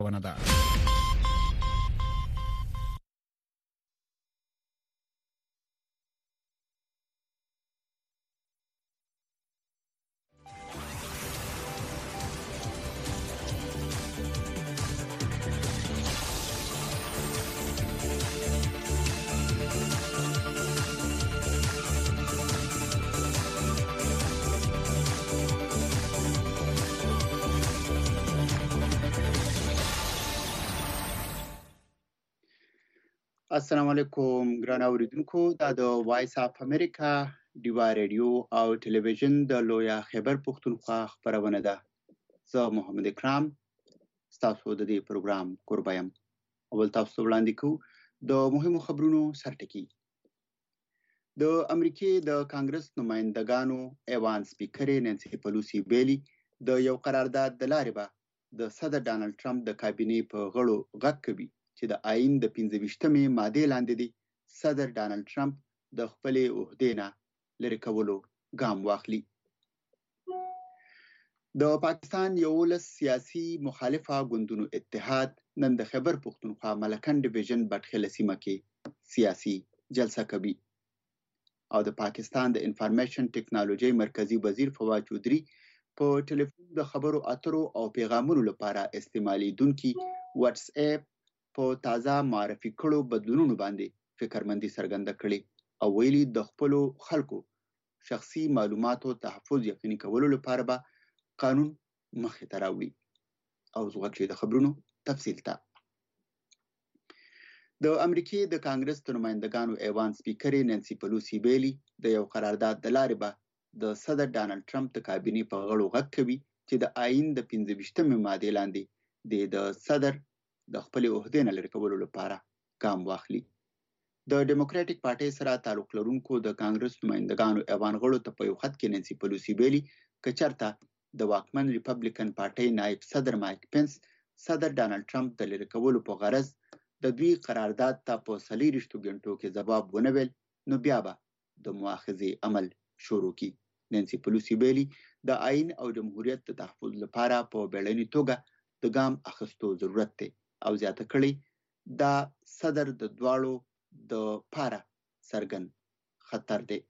ونه ده. السلام علیکم ګران اوریدونکو، دا د وایس اف امریکا ډیوا ریډیو او ټلویزیون د لویا خیبر پښتونخوا خبرونه ده. زه محمد اکرام تاسو د دې پروګرام قربا یم. اول تاسو وړاندې کوو د مهمو خبرونو سرټکی. د امریکای د کانګرس نمائندګانو ایوان سپیکر نانسی پلوسی بیلی د یو قرارداد د لارې به د صدر ډانلډ ټرمپ د کابینې په غړو غږ کوي چې د آئین د 15مې ماده لاندې دی صدر ډانلډ ټرمپ د خپلې عهدې نه لرې کولو ګام واخلي. د پاکستان 11 سیاسي مخالفه ګوندونو اتحاد نن د خیبر پښتونخوا ملکن ډیویژن بټخله سیمه کې سیاسي جلسه کوي او د پاکستان د انفارمیشن ټیکنالوژي مرکزی وزیر فواد چودھری په ټلیفون د خبرو اترو او پیغامونو لپاره استعمالیدونکي واتس اپ په تازه معرفي کړو بدلونونو باندې فکرمندي څرګنده کړې او ویلي د خپل خلکو شخصي معلوماتو تحفظ یقیني کولو لپاره به قانون مخې ته راوړي. او زغږی د خبرونو تفصیل ته د امریکای د کانګرس د نمائندګانو ایوان سپیکر نانسی پلوسی بیلی د یو قرارداد د لارې به د صدر ډانلډ ټرمپ د کابینې په غړو غږ کوي چې د آئین د 15مې ماده لاندې د صدر د خپل عہدې نه لرې کولو لپاره ګام واخلي. د ډیموکراټک پارټۍ سره تعلق لرونکو د کانګرس نمائندګانو ایوان غړو ته په یو خط کې نانسی پلوسی بیلی که چېرته د واکمن ریپبلیکن پارټۍ نائب صدر مایک پنس صدر ډانلډ ټرمپ د لرې کولو په غرض د دوی قرارداد ته په 24 غنټو کې ځواب ونه ویل نو بیا به د مؤاخذې عمل شروع کی. نانسی پلوسی بیلی د آئین او جمهوریت د تحفظ لپاره په بیړنۍ توګه د ګام اخیستو ضرورت دی او زیاته کړي دا صدر د دواړو د پاره سرګن خطر دی.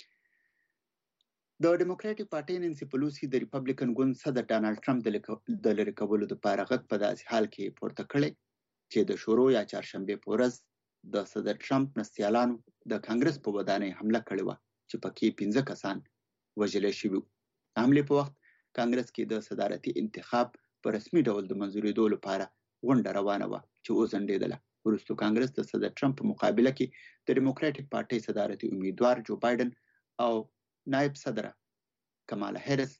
د ډیموکراټک پارټۍ نانسی پلوسی د ریپبلیکن ګوند صدر ډانلډ ټرمپ د لرې کولو لپاره غږ په داسې حال کې پورته کړی چې د شورو یا چهارشنبې په ورځ د صدر ټرمپ نستیالانو د کانګرس په ودانۍ حمله کړې وه چې پکې 15 کسان وژل شوي. حملې په وخت کانګرس کې د صدارتي انتخاب په رسمي ډول د منځورېدو لپاره غونډه روانه وه چې وځنډېدله. وروسته کانګرس د صدر ټرمپ په مقابله کې د ډیموکراټک پارټۍ صدارتي امیدوار جو بایدن او نائب صدر کمالا هیرس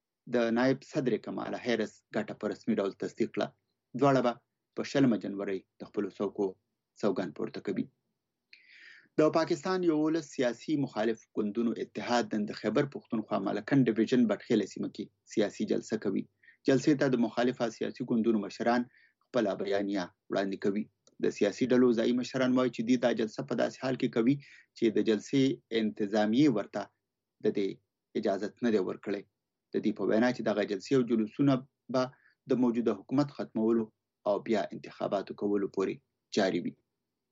ګټه په رسمي ډول تصدیق کړه. دواړه به په 20 جنوري د خپلو څوکو سوګند پورته کوي. د پاکستان 11 سیاسي مخالف ګوندونو اتحاد نن د خیبر پښتونخوا ملکن ډیویژن بټخله سیمه کې سیاسي جلسه کوي. جلسې ته د مخالفه سیاسي ګوندونو مشران خپل بیانیه وړاندې کوي. د سیاسي ډلو ځایي مشران وایي چې دوی دا جلسه په داسې حال کې کوي چې د جلسې انتظامیه ورته د دې اجازه نه دی ورکړی. د دې په وینا چې دغه جلسې او جلوسونه به د موجوده حکومت ختمولو او بیا انتخاباتو کولو پورې جاری وي.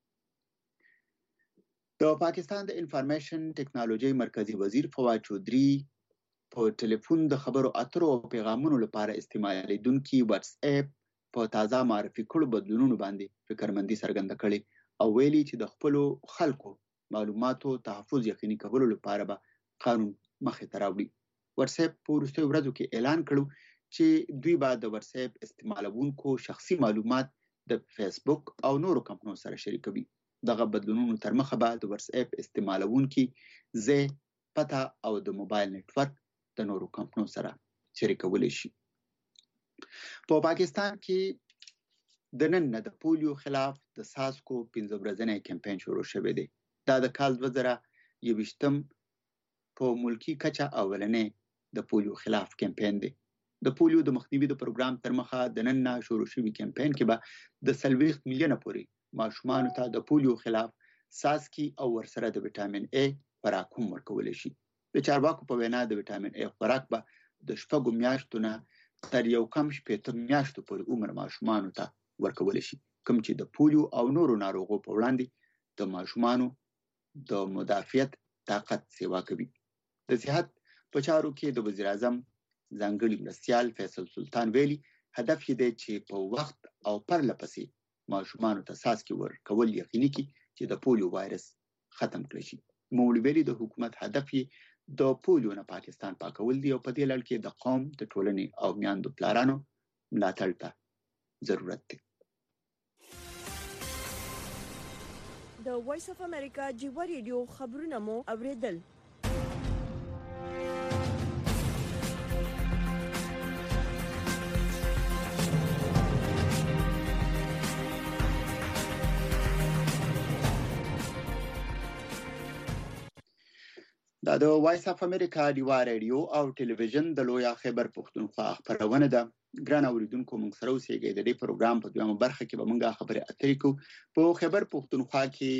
د پاکستان د انفارمیشن ټیکنالوژي مرکزی وزیر فواد چودھری په ټلیفون د خبرو اترو او پیغامونو لپاره استعمالیدونکي واتس اپ په تازه معرفي کړو بدلونونو باندې فکرمندي څرګنده کړې او ویلي چې د خپلو خلکو معلوماتو تحفظ یقیني کولو لپاره به قانون مخې ته راوړي. واتس اپ په وروستیو ورځو کې اعلان کړو چې دوی به د واتس اپ استعمالونکو شخصي معلومات د فیسبوک او نورو کمپنیو سره شریکوي. دغه بدلونونو تر مخه به د واتس اپ استعمالونکي ځای، پته او د موبایل نتورک د نورو کمپنیو سره شریکولی شي. په پاکستان کې د نن نه د پولیو خلاف د ساسکو 15 ورځنی کمپاین شروع شوی دی. دا د کال 2021 په ملکی کچه اولنی د پولیو خلاف کمپاین دی. د پولیو د مخنیوي د پروګرام تر مخه د نن نه شروع شوی کمپاین کې به د 40 میلیونه پورې ماشومانو ته د پولیو خلاف ساسکي او ورسره د وټامین ای خوراک هم ورکول شي. د چارواکو په وینا د وټامین ای خوراک به د 6 میاشتو نه تر یو کم 8 میاشتو پورې عمر ماشومانو ته ورکول شي، کوم چې د پولیو او نورو ناروغو په وړاندې د ماشومانو د مدافعت طاقت سیوا کوي. د صحت په چارو کې د وزیر اعظم ځانګړي مرستیال فیصل سلطان ویلي هدف یې دی چې په وخت او پرله پسې ماشومانو ته څاڅکي ورکول یقیني کړي چې د پولیو وایرس ختم کړي شي. مولوي ویلي د حکومت هدف یې د پولیو نه پاکستان پاکول دی او په دې لړ کې د قوم د ټولنې او میاندو پلارانو ملاتړ ته ضرورت دی. د وایس اف امریکا جیوا ریډیو خبرونه مو اوریدل. دا د وایس اف امریکا ډیوا ریډیو او ټلویزیون د لویا خیبر پښتونخوا خبرونه ده. ګران اوریدونکو موږ سره اوسئ د دې پروګرام په دویمه برخه کې به موږ خبرې اترې کوو. په خیبر پښتونخوا کې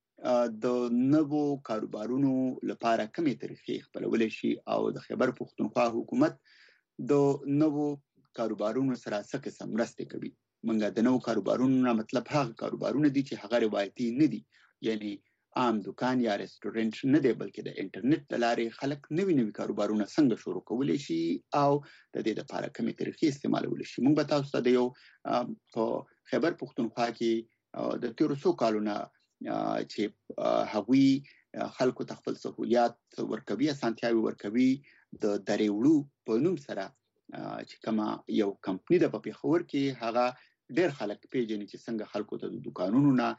د نوو کاروبارونو لپاره کومې طریقې خپلول شي او د خیبر پښتونخوا حکومت د نوو کاروبارونو سره څه قسم مرسته کوي. موږ د نوو کاروبارونو نه مطلب هغه کاروبارونه دي چې هغه روایتي نه دي، یعنی عام دکان یا ریسټورانټ نه دی، بلکې د انټرنیټ د لارې خلک نوي کاروبارونه څنګه شروع کولی شي او د دې لپاره کومې طریقې استعمالولی شي. موږ به تاسو ته د یو په خیبر پښتونخوا کې د تیرو څو کالونه چې هغوی خلکو ته خپل سهولیات ورکوي، اسانتیاوې ورکوي، د درې وړو په نوم سره چې کومه یو کمپنی ده په پېښور کې، هغه ډېر خلک پیژني چې څنګه خلکو ته د دکانونو نه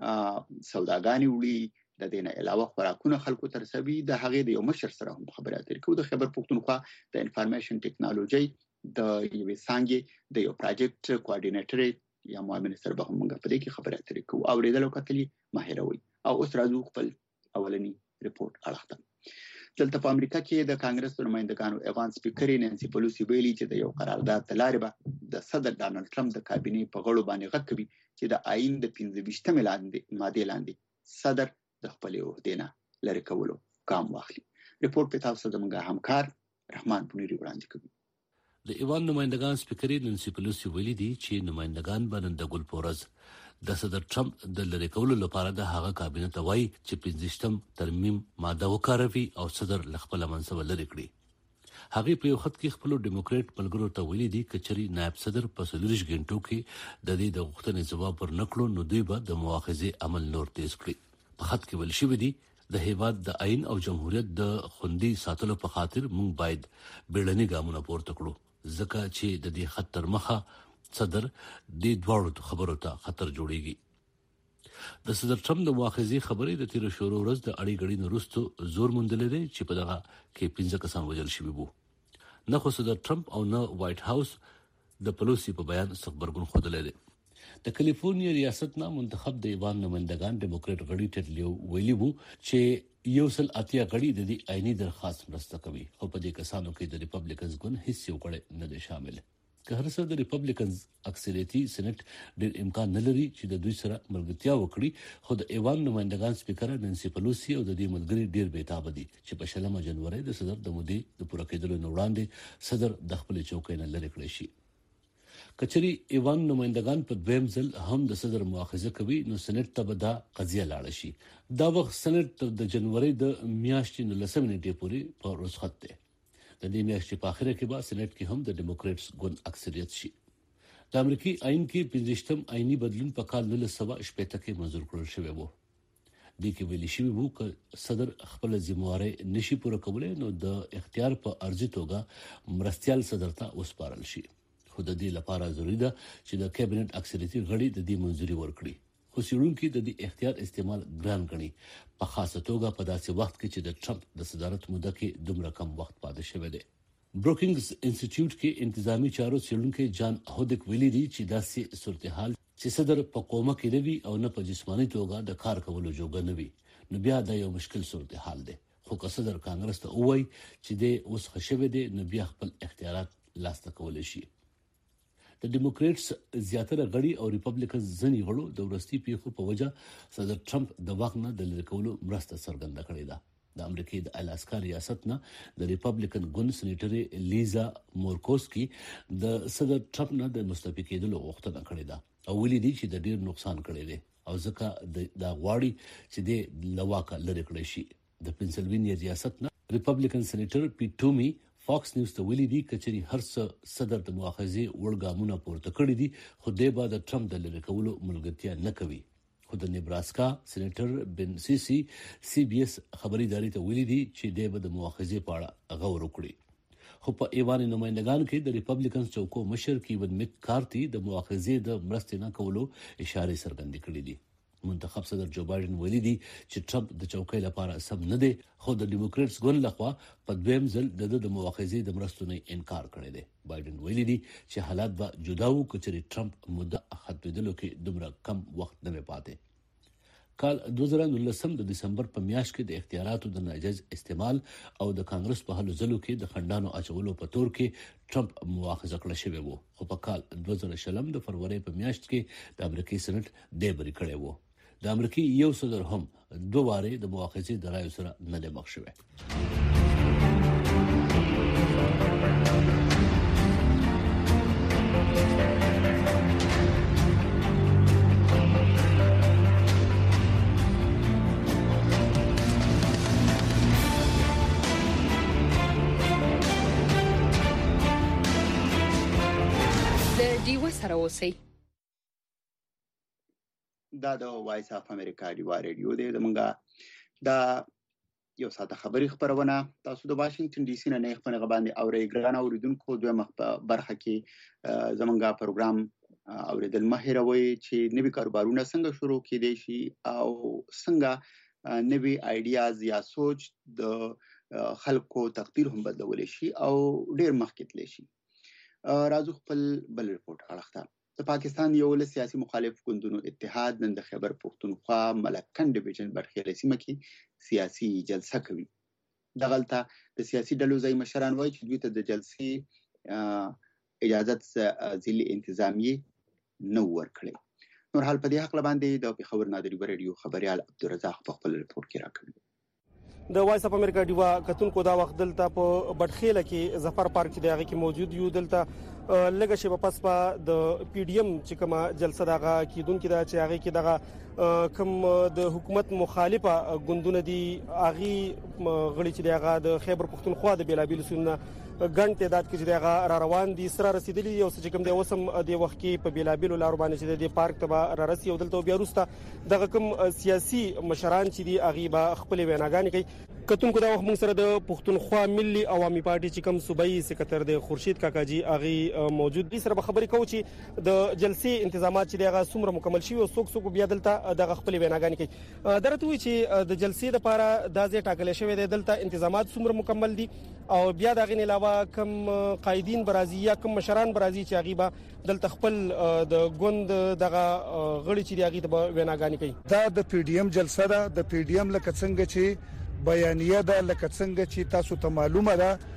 سوداګانې وړي، د دې نه علاوه خوراکونه خلکو ته رسوي. د هغې د یو مشر سره هم خبرې اترې کوو. د خیبر پښتونخوا د انفارمیشن ټیکنالوژي د یوې څانګې د یو پراجیکټ کوارډینیټر یا معاون سره به هم موږ په دې کې خبرې اترې کوو. اورېدل او کتل مه هېروئ. او اوس راځو خپل اولنی رپورټ اړخ ته. دلته په امریکا کې د کانګرس د نمایندګانو ایوان سپیکرې نانسي پلوسی ویلي چې د یو قرارداد د لارې به د صدر ډانلډ ټرمپ د کابینې په غړو باندې غږ کوي چې د آئین د 15 مادې لاندې صدر د خپلې عهدې نه لرې کولو ګام واخلي. رپورټ په تاسو زموږ همکار رحمان پونیری وړاندې کوي. د ایوان نمایندګان سپیکرې نانسي پلوسی ویلي دي چې نمایندګان به نن د ګل پورز د صدر ټرمپ د لری کولو لپاره د هغه کابینه ته وایي چې 15 ترمیم ماده وکاروي او صدر لخپل منصب لري کړي. هغه په یو خط کې خپل ډیموکرات ملګرو ته ویلي دي کچري نائب صدر په 40 غنټو کې د دې د غوښتنې جواب ورنکړو نو دوی به د مؤاخذه عمل نور تیز کړي. په خط کې ویل شوی دی د هیواد د آئین او جمهوریت د خوندي ساتلو په خاطر موږ باید بیړني ګامونه پورته کړو ځکه چې د دې خطر مخه صدر د دوړو خبرو ته خطر جوړيږي. د صدر ټرمپ د مؤاخذې خبرې د تیر شورو ورځ د اړې غړي نورستو زور مندل دي چې په دغه کې 15 کسان وژل شوي وو. نه خو صدر ټرمپ او نه وایټ هاوس د پلوسی په بیان خبرګون خوده لري. د کالیفورنیا ریاست نه منتخب د ایوان نمائندگان ډیموکرات غړي ټډلیو ویلي وو چې یو سل اتیا غړي د دې آئینی درخواست مرسته کوي خو په دې کسانو کې د ریپبلیکنز ګوند هیڅ یو غړی نه دی شامل. که هر څه د ریپبلیکنز اکثریتي سېنات ډېر امکان نه لري چې د دوی سره ملګرتیا وکړي، خو د ایوان نمائندگان سپیکر نانسي پلوسی او د دې ملګري ډېر بیتاب دي چې په 16 جنوري د صدر د مودې د پوره کېدلو نه وړاندې صدر د خپل چوکۍ نه لری کړی شي. کچري ایوان نمائندگان په دویم ځل هم د صدر مؤاخذه کوي نو سېنات ته به دا قضیه لاړ شي. دا وخت سېنات د جنوري د میاشتې 19 نیټې پورې په رخصت دی. د دې میاشتې په اخر کې به سېنات کې هم د ډیموکراتس ګوند اکثریت شي. د امریکای آئین کې 15م آئینی بدلون په کال 1980 کې منظور کړل شوی وو. د کې ویل شوی وو چې صدر خپل ذمہواری نشي پوره کولای نو د اختیار په ارزي توګه مرستيال صدر ته وسپارل شي. خو د دې لپاره ضروری ده چې د کابینټ اکثریتي غړي د دې منځوري ورکړي. خو سیړونکو د دې اختیار استعمال ګران غني په خاصه توګه په داسې وخت کې چې د ټرمپ د صدارت موده کې دومره کم وخت پاتې شوی دی. بروکینګز انسټیټیوټ کې انتظامی چارو سیړونکو جان هودک ویلي دي چې داسې صورتحال چې صدر په قومه کې دی او نه په جسماني توګه د کار کولو جوګه نه وي نو بیا دا یو مشکل صورتحال دی. خو که صدر کانګرس ته وایي چې د اوس خښوي دي نو بیا خپل اختیارات لاسته کولای شي. د ډیموکراتس زیاتره غړي او ریپبلیکنز ځنی غړو د ورستي پیښو په وجه صدر ټرمپ د واک نه د لری کولو مرسته څرګنده کړې ده. د امریکای د الاسکا ریاست نه د ریپبلیکن ګوند سېنیټر لیزا مورکوسکی د صدر ټرمپ نه د مستعفي کېدلو غوښتنه کړې ده او ویلي دي چې د ډیر نقصان کړی دی او ځکه د غواړي چې د لواکه لری کړی شي. د پنسلوانیا ریاست نه ریپبلیکن سېنیټر پیټ تومي فاکس نیوز ته ویلي دي چې هر څه صدر د مؤاخذې وړګامونه پورته کړی دي خو د بعد ټرمپ د لری کولو ملګرتیا نه کوي. خو د نیبراسکا سېنیټر بن سی بي اس خبري ادارې ته ویلي دي چې د مؤاخذې په اړه غور وکړي. خو په ایوان نمائندگان کې د ریپبلیکنز چوکو مشر کیون میک کارتي د مؤاخذې د مرستې نه کولو اشاره څرګندې کړې دي. منتخب صدر جو بایدن ویلي دي چې ټرمپ د چوکۍ لپاره سم نه دی خو د ډیموکریټس ګوند لخوا په دویم ځل د مؤاخذې د مرستو نه انکار کړی دی. بایدن ویلي دي چې حالات به جدا وو کچري ټرمپ مده ختمېدلو کې دومره کم وخت نه پاتې. کال 2019 د دسمبر په میاشت کې د اختیاراتو د ناجایز استعمال او د کانګرس په هلو ځلو کې د خندانو اچولو په تور کې ټرمپ مؤاخذه کړی شوی وو خو په کال 2020 د فروری په میاشت کې د امریکای سېنات د بری کړی وو. د امریکای یو صدر هم دوه واره د مؤاخذې د رایو سره نه د مخ شوی. سره اوسئ. دا د وایس اف امریکا ډیوا ریډیو دی. زمونږه دا یو ساده خبري خبرونه تاسو د واشنگټن ډي سي نه خپل غباندې اوري ګران اوریدونکو دوه مخ برخه کې زمونږه پروګرام اوریدل مهیروي چې نوي کاروبارونه څنګه شروع کیدي شي او څنګه نوي آیډیاز یا سوچ د خلکو تقدیر هم بدلول شي او ډیر مخکې تللی شي. راځو خپل بل ریپورت اړخته. د پاکستان یو له سیاسي مخالف ګوندونو اتحاد نن د خیبر پختونخوا ملکن ډیویژن برخیله سیمه کې سیاسي جلسه کوي. دغلطه د سیاسي ډلو ځای مشران وایي چې دوی ته د جلسې اجازه ځلې انتظامی نو ورکړي. نور حال په دې حق باندې د پیښور نادری ریډیو خبريال عبدالرزاق په خپل ریپورت کې راکړي. د وایس اف امریکا ډیوا کتونکو دا وخت دلته په بټخیله کې ظفر پارک کې دغه کې موجود یو. دلته لږه شی په پس په د پی ډی ام چې کومه جلسه دغه کیدونکو دا چې هغه کې دغه کوم د حکومت مخالفه ګوندونه دي هغه غړي چې دغه د خیبر پختونخوا د بیلابیل سونه ګڼ تعداد کې دغه را روان دي سره رسیدلی یو چې کوم د وسم د وخت کې په بیلابیل لار باندې چې د پارک ته را رسي او دلته بیا وروسته دغه کوم سیاسي مشران چې دي هغه به خپل ویناګانې کوي. کتونکو دا وخت موږ سره د پښتونخوا ملي عوامي پارټي چې کوم صوبایي سکرټر د خورشید کاکاجي هغه موجود دي. سره به خبرې کوو چې د جلسې تنظیمات چې دغه څومره مکمل شي او څوک بیا دلته دغه خپل ویناګانې کوي. درته وی چې د جلسې لپاره د ځای ټاکل شوی دی دلته تنظیمات څومره مکمل دي او بیا دغه نه علاوه کوم قائدین برازي یا کوم مشران برازي چې هغه به دلته خپل د ګوند دغه غړي چې هغه ته ویناګانې کوي. دا د پی ډی ام جلسه ده. د پی ډی ام لکه څنګه چې بیانیه ده لکه څنګه چې تاسو ته معلومه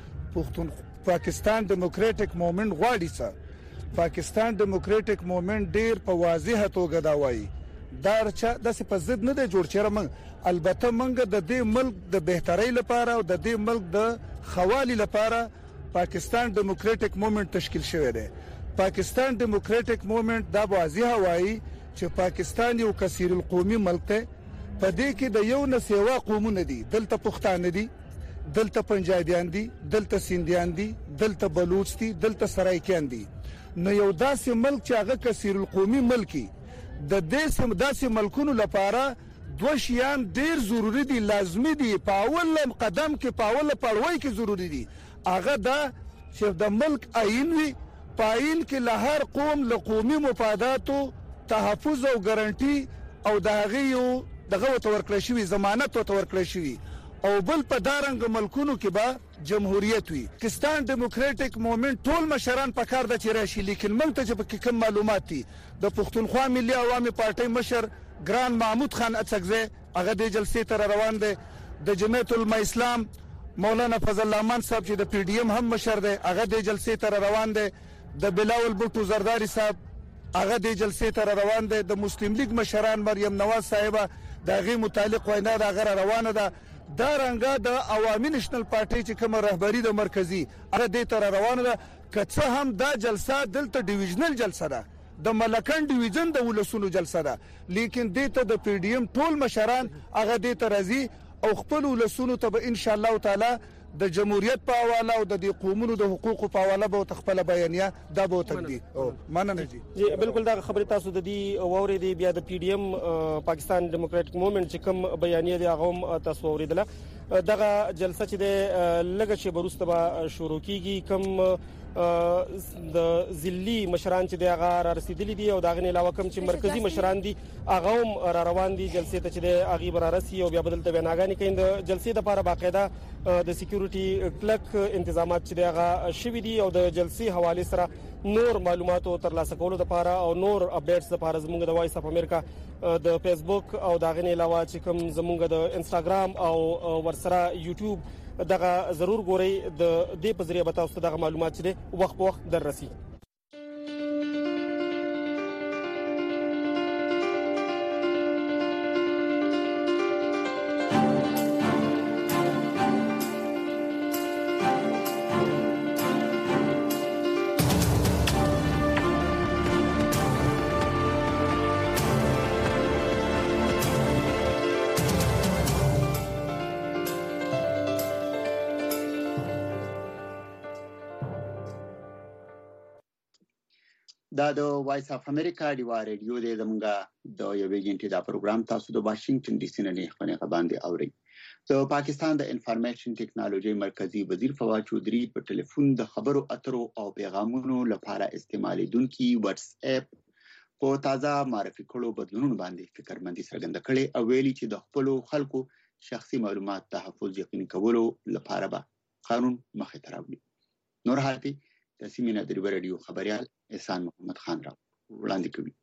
ده پاکستان ډیموکراټک موومېنټ غواړي څه پاکستان ډیموکراټک موومېنټ ډیر په واضحه توګه دا وایي دا چې د په ضد نه دی جوړ چیرې البته منګه د دې ملک د بهترۍ لپاره او د دې ملک د خوالي لپاره پاکستان ډیموکراټک موومېنټ تشکیل شوی دی. پاکستان ډیموکراټک موومېنټ دا واضحه وایي چې پاکستان یو کثیر القومي ملک دی. په دې کې د یو نه سیوا قومونه دي. دلته پښتانه دي، دلته پنجابیان دي، دلته سیندیان دي، دلته بلوچ دي، دلته سرایکیان دي. نو یو داسې ملک چې هغه کثیر القومي ملک د دې داسې ملکونو لپاره دوه شیان ډیر ضروری دي، لازمي دي. په اول قدم کې په اول پړوي کې ضروری دي. هغه دا چې د ملک آئین وي، په آئین کې له هر قوم له قومي مفاداتو تحفظ او ګارانټي او د هغه یو دغه ورکړی شوی ضمانت ورکړی شوی او بل په دارنګ ملکونو کې به جمهوریت وي. پاکستان ډیموکراټک موومېنټ ټول مشران په کار د چیرې شي لیکن موږ ته چې کوم معلومات دي د پښتونخوا ملي عوامي پارټي مشر ګران محمود خان اڅکزی هغه د جلسې تر روان دی. د جمعیت العلماء اسلام مولانا فضل الله مان صاحب چې د پی ډی ام هم مشر دی هغه د جلسې تر روان دی. د بلاول بوټو زرداری صاحب هغه د جلسې تر روان دی. د مسلم لیگ مشران مریم نواز صاحبہ دغه متعلق وینا د غیر روانه ده. دا رنګه د عوامي نېشنل پارټي چې کوم رهبری د مرکزی هغه د تر روانه ده که څه هم دا جلسه دلته ډیویژنل جلسه ده د ملکان ډیویژن د ولسونو جلسه ده لیکن دته د پی ډی ایم ټول مشران هغه د ترازی او خپل ولسونو ته ان شاء الله تعالی د جمهوریت په حواله او د قومونو د حقوقو په حواله به تخپل بیانیه دا به تقدي او مننه جی بالکل دا خبره تاسو د دې ووري دی بیا د پی ډی ایم پاکستان ډیموکراټک موومېنټ چې کوم بیانیه دی هغه تاسو اوریدله دغه جلسه چې د لږ شی بروسته به شروع کیږي کوم د ذلی مشران چې د هغه رسیدلی دي او دغه نه علاوه کوم چې مرکزی مشران دي هغه هم را روان دي جلسې ته چې د هغه بر راسي او بیا بدلته بناګانی کیند جلسې د لپاره باقاعده د سکیورټي کلک انتظامات چې د هغه شوي دي او د جلسې حواله سره نور معلوماتو ترلاسه کولو لپاره او نور اپډیټس لپاره زموږ د وایس اف امریکا د فیسبوک او دغه نه علاوه چې کوم زموږ د انستګرام او ورسره یوټیوب دغه ضرور ګورئ د دې په ذریعہ به تاسو دغه معلومات چې وخت په وخت در رسي. دا د وایس اف امریکا دیوا ریډیو د زمونږه د یوې غنټې دا پروګرام تاسو د واشنگټن ډي سي نه خبرونه باندې اورئ. د پاکستان د انفارمیشن ټیکنالوژي مرکزی وزیر فواد چودھری په ټلیفون د خبرو اترو او پیغامونو لپاره استعمالیدونکو واتس اپ په تازه معرفي کولو بدلونونو باندې فکرمندي څرګنده کړې او ویلي چې د خپل خلکو شخصي معلومات تحفظ یقیني کولو لپاره به قانون مخې ته راوړي. نور حالتي د سیمینه د ریډیو خبريال احسان محمد خان را وړاندې کوي.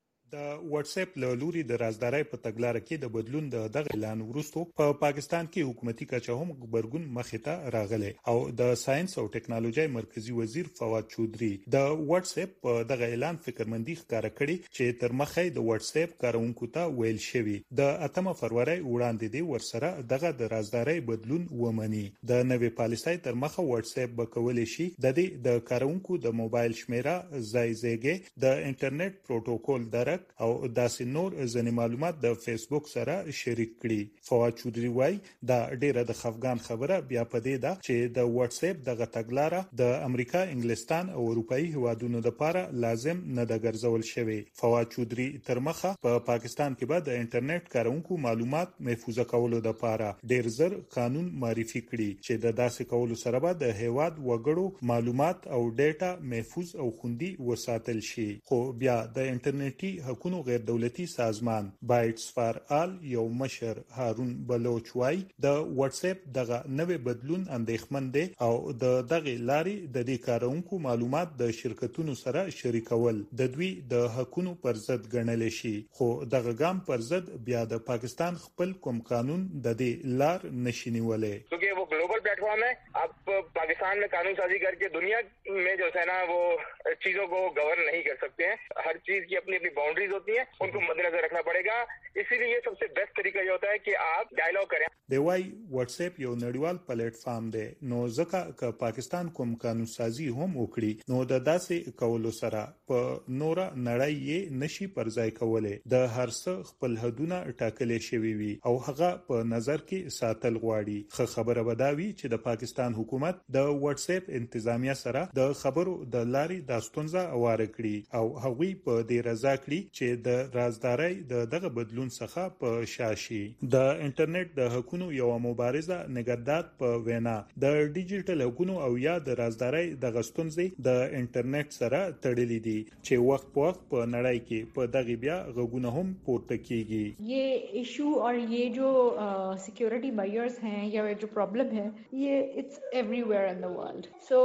د واتس اپ له لوري د رازدارۍ په تګلارې کې د بدلون د دغه اعلان وروسته په پاکستان کې حکومتي کچه هم خبرګون مخې ته راغلی او د ساينس او ټکنالوژي مرکزی وزیر فواد چودھری د واتس اپ په دغه اعلان فکرمندي ښکارا کړي چې تر مخه د واتس اپ کارونکو ته ویل شوی د 8 فروری وړاندې دی ورسره دغه د رازدارۍ بدلون ومني. د نوې پالیسۍ تر مخه واتس اپ بکول شي د دې د کارونکو د موبایل شمیره ځایځګي د انټرنیټ پروتوکول درک او داسې نور ځینې معلومات د فیسبوک سره شریک کړي. فواد چودھری وايي دا ډیره د خفګان خبره بیا پدې ده چې د واتس اپ دغه تګلارې د امریکا، انګلستان او اروپאי هوادونو لپاره لازم نه د ګرځول شوی. فواد چودھری تر مخه په پاکستان کې به د انټرنیټ کارونکو معلومات محفوظ کولو لپاره ډیر زر قانون معرفي کړي چې د داسې کولو سره به د هیواد وګړو معلومات او ډیټا محفوظ او خوندي وساتل شي. خو بیا د انټرنیټي حقوقو غیر دولتي سازمان بایټس فار آل یو مشر هارون بلوچ وايي د واتس اپ دغه نوې بدلون اندېښمن دي او دغه لاري د دې کارونکو معلومات د شرکتونو سره شریکول د دوی د حقوقو پر ضد ګڼل شي. خو دغه ګام پر ضد بیا د پاکستان خپل کوم قانون د دې لار نشینولې. क्योंकि वो global platform है. आप पाकिस्तान में कानून साजी करके दुनिया में जो है ना वो चीजों को गवर्न नहीं कर सकते हैं. हर चीज की अपनी अपनी बाउंड्रीज होती हैं, उनको मद्देनजर रखना पड़ेगा. इसीलिए ये सबसे बेस्ट तरीका ये होता है कि आप डायलॉग करें. دی وای واتس اپ یو نړیوال پلیټ فارم دی نو ځکه ک پاکستان کوم قانون سازي هم وکړي نو د داسې کولو سره په نور نړۍ یې نشي پرځای کولای. د هر څه خپل حدونه ټاکلې شوی وي او هغه په نظر کې ساتل غواړي. خبره وداوي چې د پاکستان حکومت د واتس اپ انتظامیه سره د خبرو د لاري د ستونزه اواره کړي او هغوی په دې رضا کړي چې د رازدارۍ دغه بدلون څخه په شاشي. د انټرنیټ د حقوقو یو مبارزه نګهداد په وینا د ډیجیټل حقوقو او یا د رازدارۍ د غستونځي د انټرنیټ سره تړلې دي چې وخت په وخت په نړۍ کې په دغه بیا غوونه هم پورته کیږي. یہ ایشو اور یہ جو سیکیورٹی میجرز ہیں یا جو پرابلم ہے یہ اٹس ایوری ویئر ان دی ورلڈ. سو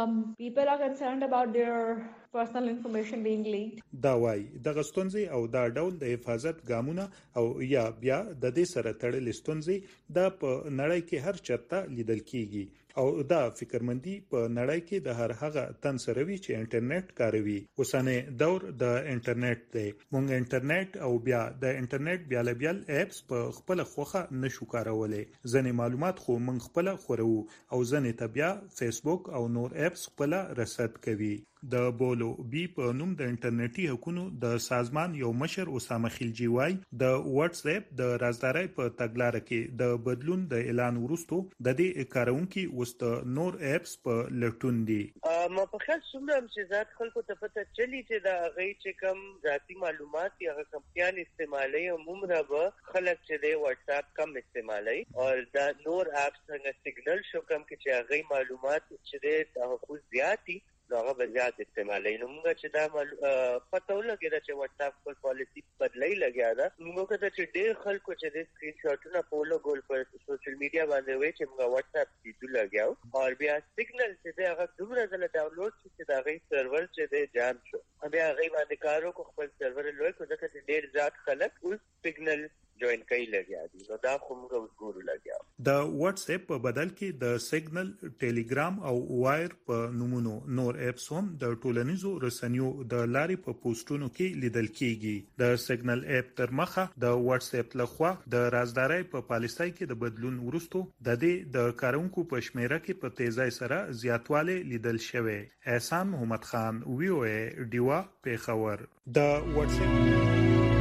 پیپل آر کنسرنڈ اباؤٹ دیئر personal information being leaked. دا وای د غستونځي او دا ډول د حفاظت ګامونه او یا بیا د دې سره تړلې ستونزې د په نړۍ کې هر چرته لیدل کیږي. او دا فکرمندي په نړۍ کې د هر هغه تن سره وی چې انټرنیټ کاروي. اوسنه دور د انټرنیټ دی. مونږ انټرنیټ او بیا د انټرنیټ بیل اپس په خپل خوخه نشو کارولای. ځنې معلومات خو مونږ خپل خورو او ځنې تبیا فیسبوک او نور اپس خپل رصد کوي. د بولو بی په نوم د انټرنیټي حقوقو د سازمان یو مشر اسامه خلجی وای د واتس اپ د رازدارۍ په تګلارې کې د بدلون د اعلان وروسته د دې کارونکو وست نور اپس په لټون دي. ما په خاص څومره چې ذات خلکو ته پته چلی چې دا غي چې کم ذاتی معلومات یا کمپیان استعمالي عموما به خلک چې د واتس اپ کم استعمالي او دا نور اپس څنګه سیګنل شو کم کې چې غي معلومات چې د تحفظ زیاتی هغه بزیات استعمالي. نو موږ چې دا پته ولګی دا چې واتس اپ په پالیسی بدلای لګیا دا موږ ته چې ډېر خلکو چې د سکرین شاټونه په لګول پر سوشل میډیا باندې وای چې موږ واتس اپ کې لګیاو او بیا سیګنل چې هغه دومره ځله ډاونلوډ چې دا غي سرور چې د جام شو بیا غي باندې کارو کو خپل سرور لوي کو دا چې ډېر زیات خلک اوس سیګنل جوائن کوي لګیا دي. نو دا خو موږ ګورو لګیا. د واتس اپ په بدل کې د سیګنل، ټیلیګرام او وایر په نومونو نور اپس هم د ټولنیزو رسنیو د لارې په پوسټونو کې لیدل کیږي. د سیګنل اپ تر مخه د واتس اپ لخوا د رازدارۍ په پالیسۍ کې د بدلون وروسته د دې د کارونکو په شمیره کې په تیزی سره زیاتواله لیدل شوی. احسان محمد خان وی او ای ډیوا پیښور. د واتس اپ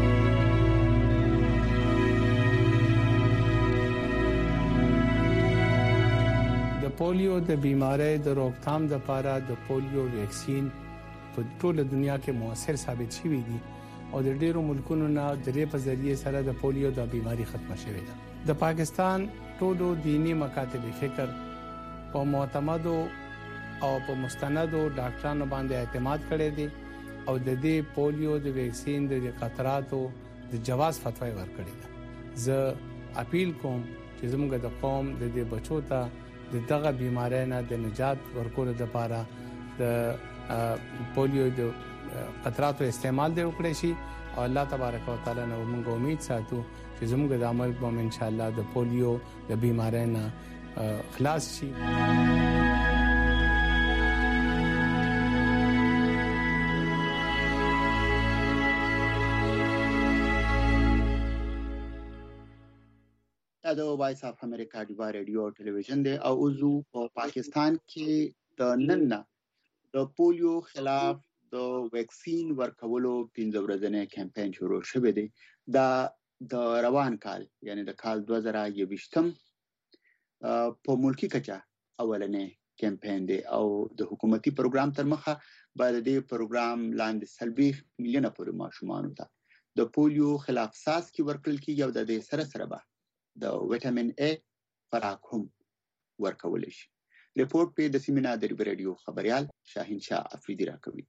پولیو د بیماری د روکثام لپاره د پولیو ویکسین په ټوله دنیا کې موثر ثابت شوی دی او د ډیرو ملکونو نه د دې په ذریعہ سره د پولیو د بیماری ختمه شوې ده. د پاکستان ټولو دینی مکاتب فکر په معتمدو او په مستندو ډاکټرانو باندې اعتماد کړی دی او د دې پولیو د ویکسین د خطراتو د جواز فتوا ورکړی ده. زه اپیل کوم چې زموږ د قوم د دې بچو ته د دغه بیماری نه د نجات ورکولو لپاره د پولیو د خطراتو استعمال دی وکړي شي او الله تبارک وتعالى نو موږ امید ساتو چې زموږ د عمل په ان شاء الله د پولیو د بیماری نه خلاص شي. د وایس اف امریکا ډیوا ریډیو او ټلویزیون دی او اوزو په پاکستان کې د نن د پولیو خلاف د ویکسین ورکولو 15 ورځې کمپاین شروع شوه دی. دا د روان کال یعنی د کال 2021 په ملکی کچه اولنې کمپاین دی او د حکومتي پروګرام تر مخه باید د پروګرام لاندې سلبي میلیونه پورې ماشومان ته د پولیو خلاف ساس کی ورکل کی یو د دې سره به د وټامین ا خوراک هم ورکول شي. ریپورت په د سیمینار د ریډیو خبريال شاهین شاه افریدی راکوي.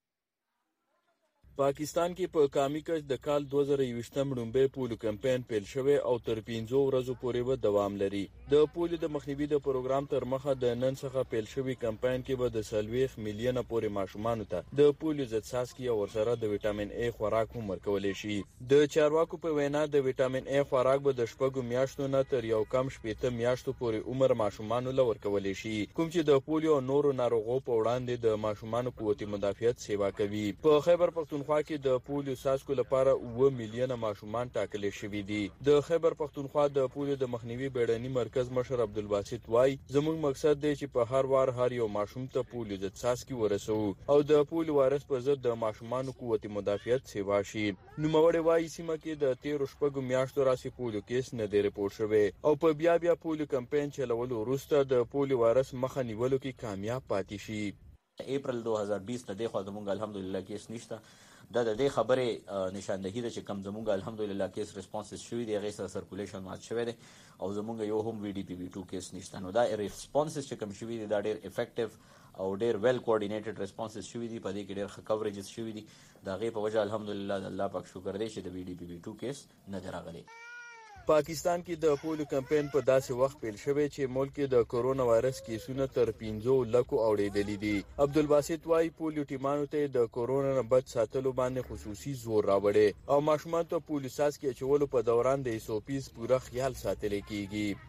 پاکستان کې په کامی کچ د کال 2021 مړومبه پولیو کمپاین پیل شوه او تر 15 ورځې پورې به دوام لري. د پولیو د مخنیوي د پروګرام تر مخه د نن څخه پیل شوی کمپاین کې به د 30 میلیونه پورې ماشومان ته د پولیو ضد څاڅکي او ورسره د وټامین ا خوراک هم ورکول شي. د چارواکو په وینا د وټامین ا خوراک به د شپږو میاشتو نه تر یو کم شپږ میاشتو پورې عمر ماشومان له ورکول شي، کوم چې د پولیو او نورو ناروغو په وړاندې د ماشومان قوتي مدافعت سیوا کوي. په خیبر پختونخوا کې د پولیو ساسکو لپاره 9 میلیونه ماشومان ټاکل شوي دي. د خیبر پختونخوا د پولیو د مخنیوي بیړني مرکز مشر عبدالباسط وای زموږ مقصد دی چې په هر وار هر یو ماشوم ته پولیو ضد ساسکي ورسو او د پولیو وایرس پر ضد د ماشومان قوتي مدافعت سیوا شي. نوموړی وای سیمه کې د 13 شپږو میاشتو راسي پولیو کیس نه دی رپورټ شوی او په بیا پولیو کمپاین چلولو وروسته د پولیو وایرس مخه نیولو کې کامیاب پاتې شي. اپریل 2020 ته د خو زموږ الحمدلله کیس نشته. دا د دې خبره نشاندهی ده چې کم زموږ الحمدلله کیس ریسپانسز شوی دی، غیر سرکولیشن مات شوی دی او زموږ یو هم وی ډی پی وی 2 کیس نشته. نو دا ریسپانسز چې کم شوی دی دا ډیر افیکټیو او ډیر ویل کوارډینیټډ ریسپانسز شوی دی، په دې کې ډیر ښه کوریجز شوی دی. دا غي په وجه الحمدلله د الله پاک شکر دی چې د وی ډی پی وی 2 کیس نه دراغلی. پاکستان کې د پولیو کمپاین په داسې وخت پیل شوی چې ملک کې د کرونا وایرس کیسونه تر 15 لکو اوریدلې دي. عبدالباسط وايي پولیو ټیمانو ته د کرونا نه بچ ساتلو باندې خصوصي زور راوړي او ماشومان ته پولیو ساس کې چولو په دوران د ایسوپیز پورا خیال ساتل کیږي.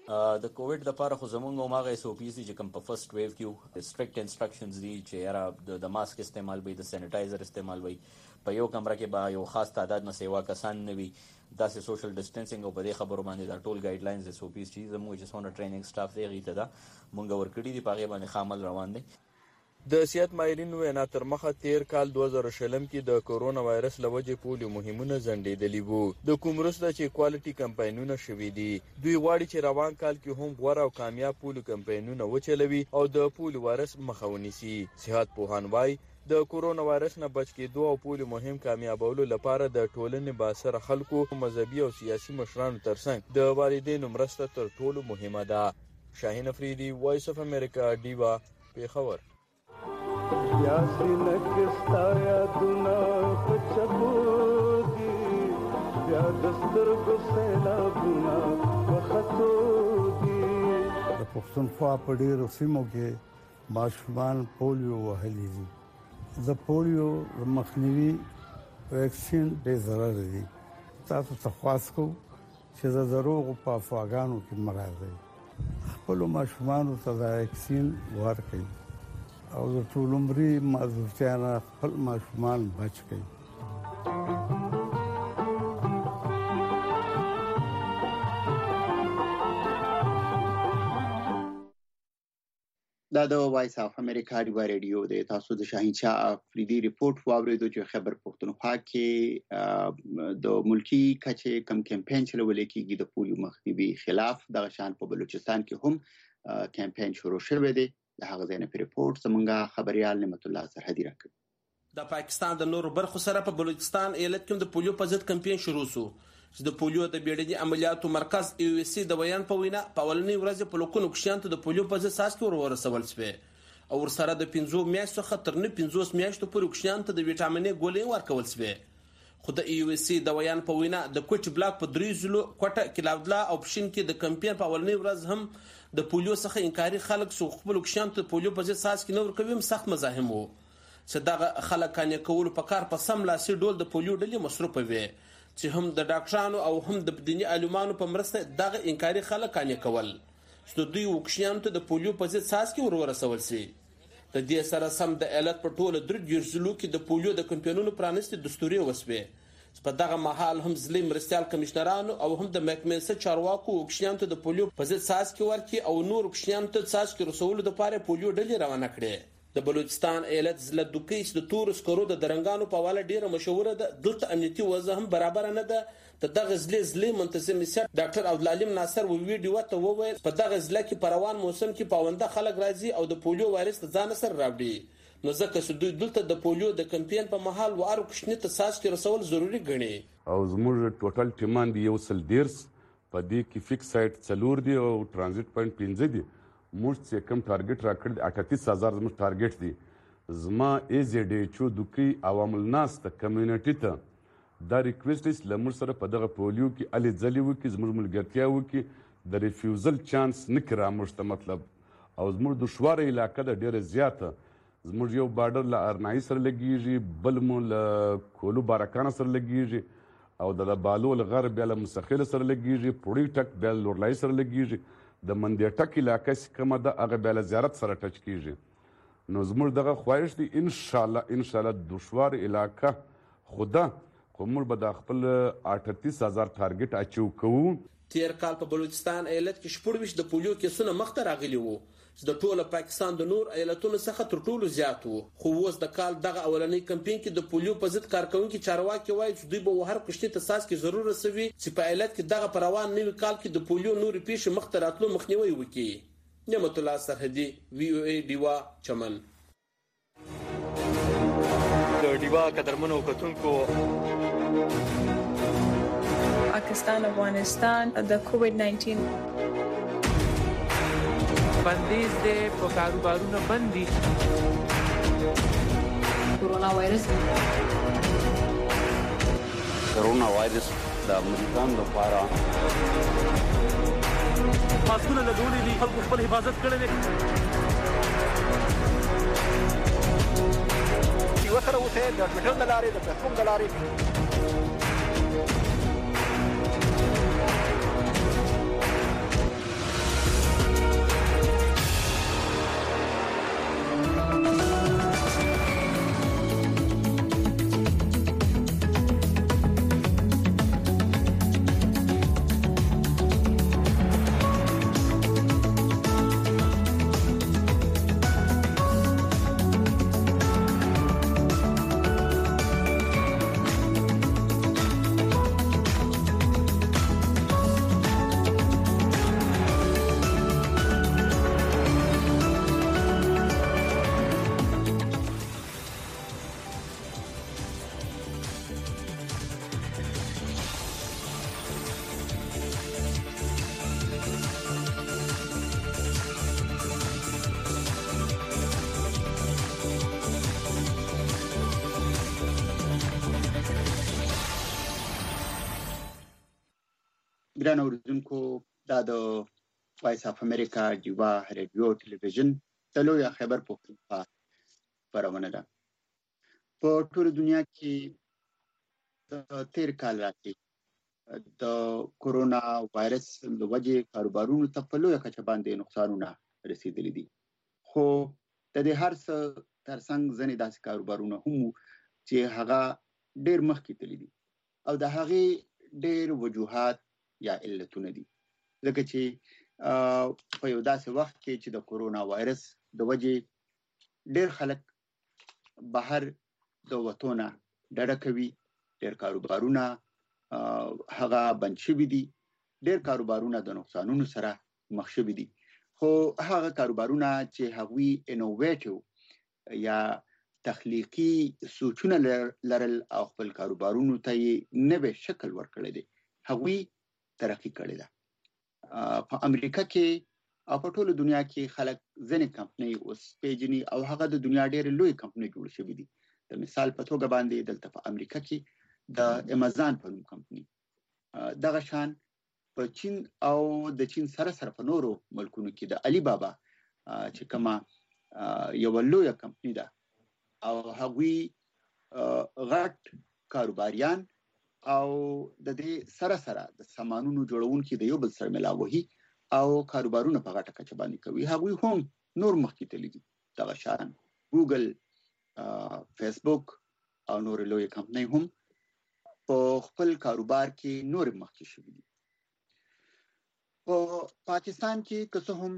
د کووډ لپاره خو زمونږ هماغه SOPs دي چې کوم په فرست ویو کې سټریکټ انسټرکشنز دي چې یاره د ماسک استعمال وي، د سینیټایزر استعمال وي، په یو کمره کې به یو خاص تعداد نه سیوا کسان نه وي، داسې سوشل ډسټنسینګ او په دې خبرو باندې دا ټول ګایډ لاینز SOPs چې زموږ چې څونه ټریننګ سټاف دی هغې ته دا مونږ ورکړي دي، په هغې باندې ښه عمل روان دی. د صحت ماهرینو وینا تر مخه تیر کال 2020 کې د کورونا وایرس له وجې پولیو مهمونه ځنډېدلي وو. د کوم وروسته چې کوالټي کمپاینونه شوي دي، دوی غواړي چې روان کال کې هم غوره او کامیاب پولیو کمپاینونه وچلوي او د پولیو وایرس مخه ونیسي. صحت پوهان وایي د کورونا وایرس نه بچ کېدو او پولیو مهم کامیابولو لپاره د ټولنې باسره خلکو، مذهبي او سیاسي مشرانو ترڅنګ د والدینو مرسته تر ټولو مهمه ده. شاهین افریدي، وایس اف امریکا، ډیوا، پیښور. پیاسی لکستا یادونا پچبودی بیا دستر گسیلابونا وخطو دی. د پښتونخوا په ډېرو سیمو کې ماشومان پولیو وهلي دي. د پولیو مخنیوي ویکسین ډېر ضروري دی. تاسو ته خواست کوم چې د دروغو په افواګانو کې مه راځئ، خپلو ماشومانو ته دا ویکسین ورکړئ او د ټول عمري معذورتیا نه خپل ماشومان بچ کړئ. دا د وایس اف امریکا ډیوا ریډیو د تاسو د شاهین شاه افریدي ریپورت واوریدو چې خبر پښتونخوا کې د ملکی کچې کم کمپاین چلول کېږي د پولیو مخنیوي خلاف. د شان په بلوچستان کې هم کمپاین شروع شوی دی. د هغه ځای نه ریپورت زمونږ خبريال نعمت الله سرحدي راکړ. د پاکستان د نورو برخو سره په بلوچستان ایالت کې د پولیو په ضد کمپاین شروع شو چې د پولیو د بیړني عملیاتو مرکز USC د بیان په وینا په اولنۍ ورځ په لکونو کشیانو د پولیو په ضد څاڅکي ورسول شوی او ورسره د 15 میاشتو څخه تر 50 میاشتو پورې کشیانو ته د ویټامین ګولۍ ورکول شوی. خو د USC د بیان په وینا د کوټ بلاک په 3 ضلعو کوټه، کلاودلا او پښین کې د کمپاین په اولنۍ ورځ هم د پولیو څخه انکاري خلک سو خپل کشیانو ته پولیو په ضد څاڅکي نور کوي سخت مزاحم وو. صدغه خلک کانې کول په کار په سم لاسي ډول د پولیو ډلې مصروف وي چې هم د ډاکټرانو او هم د دیني عالمانو په مرسته دغه انکاري خلک کانې کول چې دوی وکشیانو ته د پولیو په ضد څاڅکي ورسول شي. د دې سره سم د ایالت په ټوله 3 ضلعو کې د پولیو د کمپاینونو پرانستي دستوري وسوي. په دغه مهال هم ضلعي مرستيال کمشنرانو او هم د محکمې سره چارواکو وکشیانو ته د پولیو په ضد څاڅکي ورکي او نور وکشیانو ته څاڅکي رسولو لپاره پولیو ډلې روانه کړې. د بلوچستان ایالت ضلع دوکۍ چې د تور سکرو د درنګانو په حواله ډیره مشهوره ده، دلته امنیتي وضع هم برابر نه ده. دغه ضلع منتظم سیاست ډاکټر عبدالعلیم ناصر ویډیو ته وویل په دغه ضلع کې په روان موسم کې پاونده خلک راځي او د پولیو وایرس ته ځان سره راوړي. نو ځکه چې دوی دلته د پولیو د کمپاین په محل وارو کښنی ته څاڅکي رسول ضروری ګڼي. او زموږ ټوټل ټیمان دی 110 په دې کې فکس سایت 4 دی او ترانزیت پوینټ 15 دی. موږ چې کوم ټارګټ راکړ 38000 زموږ ټارګټ دی. زما AZDHO دوکۍ عوام الناس ته کمیونټي ته دا ریکوست is لمر سره په دغه پولیو کې علي ځلی وکي زموږ ملګرتیا وکي د ریفیوزل چانس نکرا مشته مطلب او زموږ دشوار علاقه د ډیره زیاته زموږ یو بارډر لا ارنای سره لګیږي بل مو له کولو بارکانه سره لګیږي او د بالو الغرب بیا له مسخیل سره لګیږي پوری ټک بیا لورلای سره لګیږي د منډي ټک علاقه کومه د هغه بیا له زیارت سره ټچ کیږي. نو زموږ دغه خواهش دی ان شاء الله دشوار علاقه خدا خو موږ به د خپل 38000 ټارګټ اچیو کوو. تیر کال په بلوچستان ایالت کې شپږ د پولیو کیسونه مخته راغلي وو چې د ټوله پاکستان د نور ایالتونو څخه تر ټولو زیات وو. خو اوس د کال دغه اولنۍ کمپاین کې د پولیو په ضد کارکونکو چارواکي وایي چې دوی به هر کښتۍ ته څاڅکي ضرور رسوي چې په ایالت کې دغه پروان نوي کال کې د پولیو نورې پیښې مخته راتلو مخنیوي وکړي. نعمت الله سرحدي، VOA ډیوا، چمن. د ډیوا قدرمنو کتونکو پاکستان افغانستان د کووډ-19 بندیز دے په کاروبارونو بندي کورونا وایرس د امریکان لپاره ماسکونه لګولې دي خلکو خپل حفاظت کړی دی. یو سره اوسه د ټویټر د لارې د فیسبوک د لارې ګران اوریدونکو دا د وایس اف امریکا ډیوا ریډیو ټلویزیون د لوی خبر پښتونخوا خبرونه ده. په ټول دنیا کې د تیر کال راځي د کورونا وایرس د وجې کاروبارونو ته په لویه کچه باندې نقصانونه رسیدلي دي. خو د دې هر څه ترڅنګ ځینې داسې کاروبارونه هم چې هغه ډېر مخکې تللي دي او د هغې ډېر وجوهات یا علتونه دي. ځکه چې په یو داسې وخت کې چې د کورونا وایرس د وجې ډېر خلک بهر د وتونه ډډه کوي، ډېر کاروبارونه هغه بند شوي دي، ډېر کاروبارونه د نقصانونو سره مخ شوي دي. خو هغه کاروبارونه چې هغوی انوویټیو یا تخلیقي سوچونه لرل او خپل کاروبارونو ته یې نوی شکل ورکړی دی، هغوی ترقي کړې ده. په امریکا کې او په ټوله دنیا کې خلک ځینې کمپنۍ اوس پیژني او هغه د دنیا ډېرې لوی کمپنۍ جوړ شوي دي. د مثال په توګه باندې دلته په امریکا کې د امازان په نوم کمپنۍ، دغه شان په چین او د چین سره په نورو ملکونو کې د علي بابا چې کومه یوه لویه کمپنۍ ده او هغوی غټ کاروباریان او د دې سره د سامانونو جوړونکي د یو بل سره ملا وهي او کاروبارونه په غټه کچه باندې کوي. هغوی هم نور مخکې تللي دي، دغه شان ګوګل، فیسبوک او نور لوی کمپنۍ هم په خپل کاروبار کې نور مخکې شوي دي. په پاکستان کې که څه هم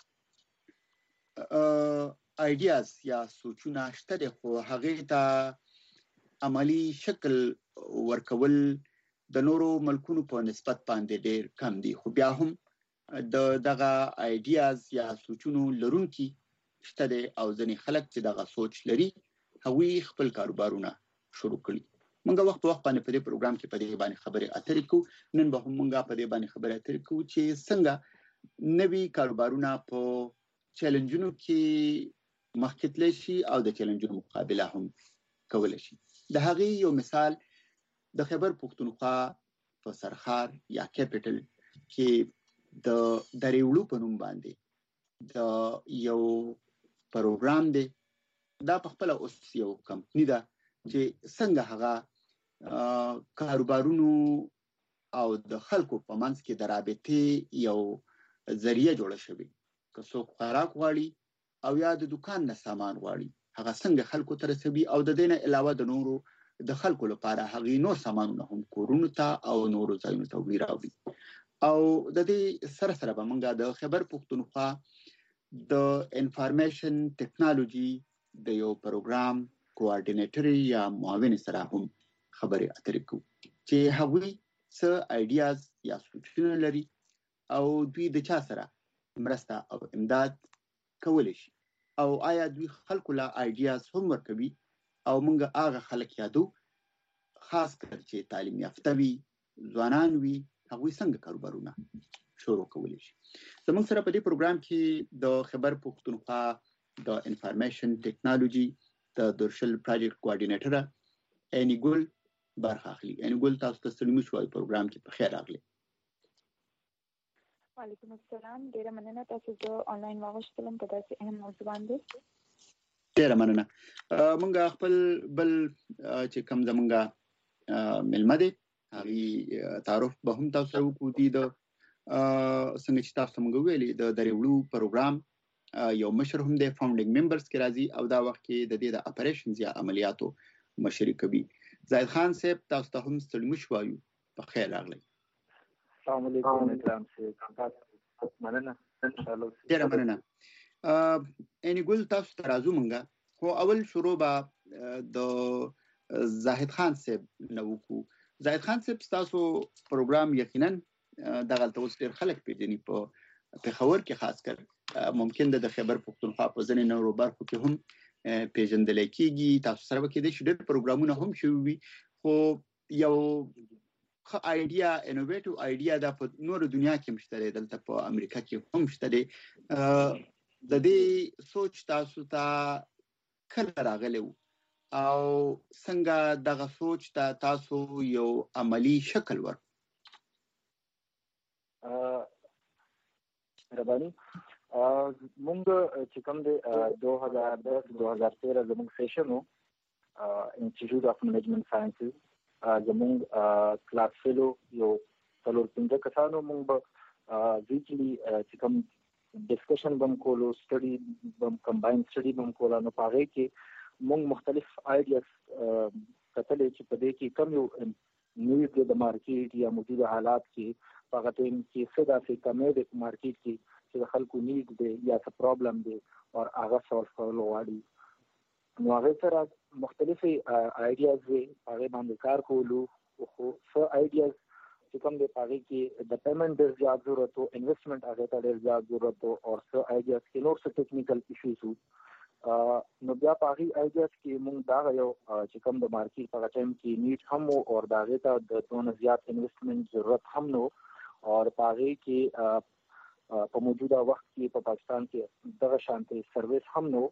آیډیاز یا سوچونه شته دي، خو هغې ته عملی شکل ورکول د نورو ملکونو په نسبت باندې ډېر کم دي. خو بیا هم دغه آیډیاز یا سوچونو لرونکي شته دي او ځینې خلک چې دغه سوچ لري هغوی خپل کاروبارونه شروع کړي. موږ وخت په وخت باندې په دې پروګرام کې په دې باندې خبرې اترې کوو. نن به هم موږ په دې باندې خبرې اترې کوو چې څنګه نوي کاروبارونه په چیلنجونو کې مخکې تللی شي او د چیلنجونو مقابله هم کولی شي. د هغې یو مثال د خیبر پښتونخوا په سرخار یا کیپټل کې د دریوړو په نوم باندې د یو پروګرام دی. دا په خپله اوس یو کمپنۍ ده چې څنګه هغه کاروبارونو او د خلکو په منځ کې د رابطې یو ذریعه جوړه شوې. که څوک خوراک غواړي او یا د دوکان نه سامان غواړي، هغه څنګه خلکو ته رسوي او د دې نه علاوه د نورو د خلکو لپاره هغې نور سامانونه هم کورونو ته او نورو ځایونو ته راوړي. او د دې سره به موږ د خیبر پښتونخوا د انفارمیشن ټیکنالوژي د یو پروګرام کوارډینیټر یا معاون سره هم خبرې اترې کوو چې هغوی څه آیډیاز یا سوچونه لري او دوی د چا سره مرسته او امداد کولی شي او آیا دوی خلکو له آیډیاز هم ورکوي او موږ هغه خلک یادو خاص کر چې تعلیم یافته وي، ځوانان وي، هغوی څنګه کاروبارونه شروع کولی شي. زموږ سره په دې پروګرام کې د خیبر پښتونخوا د انفارمیشن ټیکنالوژي د درشل پروجیکټ کوارډینیټر اینی ګل برخه اخلي. اینی ګل تاسو ته ستړي مو شوی پروګرام کې په خیر راغلی. وعلیکم السلام، ډیره مننه. تاسو زه آنلاین واغوښتلم په داسې اهم موضوع باندې. ډیره مننه. مونږ خپل بل چې کوم زمونږ ملمه دی هغې تعارف به هم تاسو سره وکړو. دي د څنګه چې تاسو مونږ ویلي د دریوړو پروګرام یو مشر هم دی، فاونډینګ ممبرز کې راځي او دا وخت کې د دې د اپریشنز یا عملیاتو مشري کوي. زاهد خان صاحب تاسو ته هم ستړي مو شوایو، په خیر راغلی. السلام علیکم. مننه. ډیره مننه. اینی ګل تاسو ته راځو مونږ، خو اول شروع به د زاهد خان صاحب نه وکړو. زاهد خان صاحب تاسو پروګرام یقینا دغلته اوس ډېر خلک پیژني، په پېښور کې خاص کر ممکن د خیبر پښتونخوا په ځینې نورو برخو کې هم پیژندلی کېږي. تاسو سره به کېدای شي ډېر پروګرامونه هم شوي وي، خو یو ښه آیډیا، انوویټیو آیډیا دا په نورو دنیا کې هم شته دی، دلته په امریکا کې هم شته دی. د دې سوچ تاسو ته کله راغلی و او څنګه دغه سوچ ته تاسو یو عملی شکل ورکړ؟ ربانی مونږ چې کوم د 2010-2013 زموږ سیشن وو انسټیټیوټ اف منیجمنت ساينسز زموږ کلاس فیلو یو 4-5 کسانو مونږ ویکلی چې کوم ډسکشن بم کولو سټډي بم کمباین سټډي بم کولو نو پاره کې مونږ مختلف آیډیاز کتلې چې په دې کې کم یو نیوز د مارکیټ یا موجوده حالات کې هغه ټیم کې څه داسې کمې د مارکیټ کې چې خلکو نیډ دی یا څه پرابلم دی او هغه سولف کول غواړي نو هغه سره مختلفې آیډیاز وي هغه باندې کار کولو خو څه آیډیاز چې کوم د پاره کې د پیمنٹ ډیر زیات ضرورت او انویسټمنټ هغه ته ډیر زیات ضرورت او څه آیډیاز کې نور څه ټیکنیکل ایشوز نو بیا پاره آیډیاز کې موږ دا یو چې کوم د مارکیټ په ټایم کې نیډ هم او دا غته د دونه زیات انویسټمنټ ضرورت هم نو او پاره کې په موجوده وخت کې په پاکستان کې دغه شانتي سرویس هم نو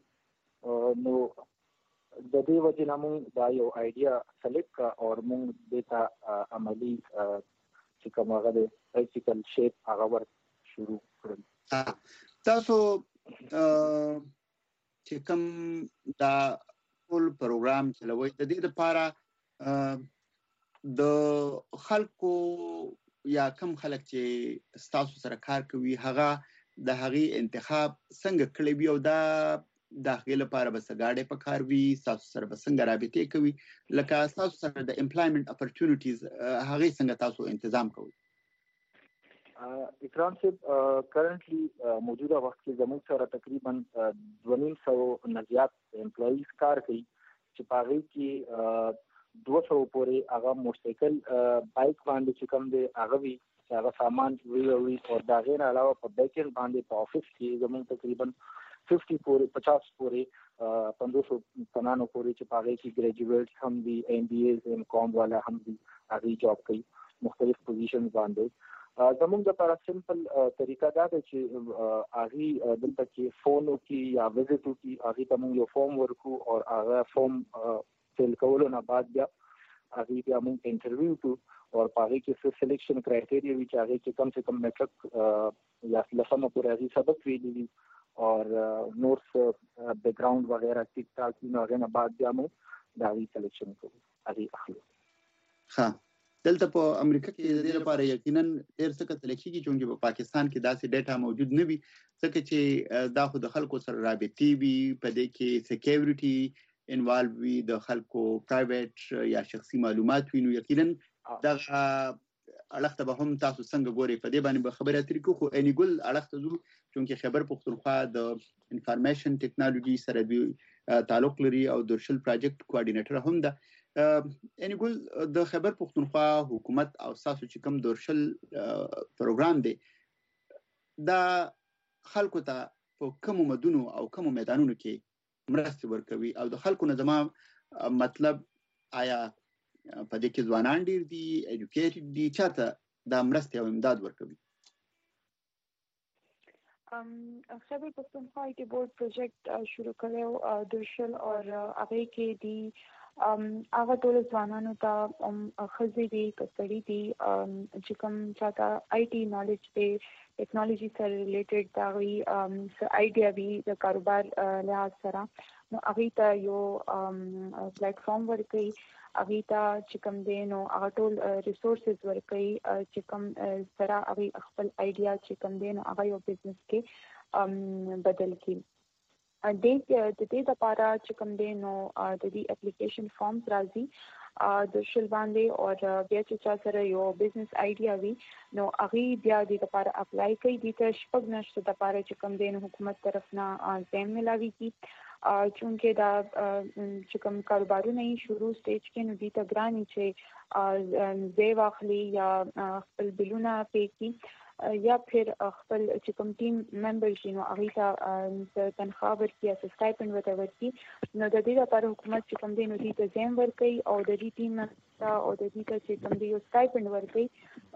د دې وجه نه موږ دا یو آیډیا سلیکټ کا او موږ دتا عملی چې کوم هغه د پریکټیکل شیپ هغه ور شروع کړل تاسو چې کوم دا ټول پروګرام چلوي د دې لپاره د خلکو یا کم خلک چې تاسو سره کار کوي هغه د هغه انتخاب څنګه کړی وي او دا داخله لپاره بس غاډه په کار وی تاسو سره بسنګ رابطه کوي لکه تاسو سره د امپلایمنت اپورتونټیز هغه څنګه تاسو تنظیم کوي اکرام صاحب کرنٹلی موجوده وخت کې زموږ سره تقریبا 200 نزيات امپلایز کار کوي چې پاره کې 200 پورې هغه موټرسایکل بایک باندې چې کوم دی هغه وی هغه سامان وی او دا غیر علاوه په بیک اینڈ باندې په افیس کې زموږ تقریبا 50 پورې 50 پورې 500 تنانو پورې چې پاره کې ګریجویټ هم دي ایم بی ایز ایم کام والا هم دي هغه جاب کوي مختلف پوزیشن باندې زموږ د لپاره سمپل طریقه دا ده چې هغه دلته کې فون او کې یا وزټ او کې هغه ته موږ یو فارم ورکو او هغه فارم فل کولو نه بعد بیا هغه بیا موږ انټرویو کو او پاره کې څه سلیکشن کرایټیریا وی چې هغه کې کم سے کم میټرک یا لسمه پورې هغه سبق ویلي اور نوٹس بیک گراؤنڈ وغیرہ ٹک ٹاک نو غنه بعد بیا مو دا وی سلیکشن کوو هغه اخلو ها دلته په امریکا کې د دې لپاره یقینا ډېر څه کتل کېږي چې په پاکستان کې داسې ډیټا موجود نه وي ځکه چې دا خو د خلکو سره رابطې وي په دې کې سکیورټي انوالو وي د خلکو پرایویټ یا شخصي معلومات وي نو یقینا دا اړخته به هم تاسو څنګه ګوري په دې باندې خبرې اترې کو خو انیګل اړخته زو چې خبر پختونخوا د انفارمیشن ټیکنالوژي سره دی تعلق لري او درشل پروجیکټ کوارډینیټر هم ده انیګل د خبر پختونخوا حکومت او تاسو چې کوم درشل پروګرام دی دا خلکو ته په کوم مدونو او کوم میدانونو کې مرسته ورکوي او د خلکو نه زما مطلب آیا په دې کې ځوانان ډیر دي ایډوکیټډ دي چاته دا مرسته او امداد ورکوي خبر پختونخوا کې بورډ پروجیکټ شروع کړو درشل او هغه کې دی هغه ټول ځوانانو ته خزې دي کسړي دي چې کوم چاته آی ټي نالج دی ټیکنالوژي سره ریلیټډ دا وی آیډیا وی د کاروبار لحاظ سره نو هغه ته یو پلیټ فارم ورکړي هغه ته چې کوم دی نو هغه ټول ریسورسز ورکړي چې کوم سره هغه خپل آیډیا چې کوم دی نو هغه یو بزنس کې بدل کړي د دې لپاره چې کوم دی نو د دې اپلیکیشن فارمز راځي د شل باندې او بیا چې چا سره یو بزنس آیډیا وي نو هغه بیا د لپاره اپلای کوي د شپږ میاشتې لپاره چې کوم دی نو حکومت طرف نه زم ملاوي کی چونکه دا چې کوم کاروبارونه شروع سټیج کې نو دي ته ګرانی چې زی واخلي یا خپل بلونه پې کی یا پھر خپل چې کوم ټیم ممبر شي نو هغه ته تنخواه ورکړي یا سټایپند ورکړي نو د دې لپاره حکومت چې کوم دی نو دې ته زم ورکړي او د دې ټیم او د دې ته چې کوم دی یو سټایپند ورکړي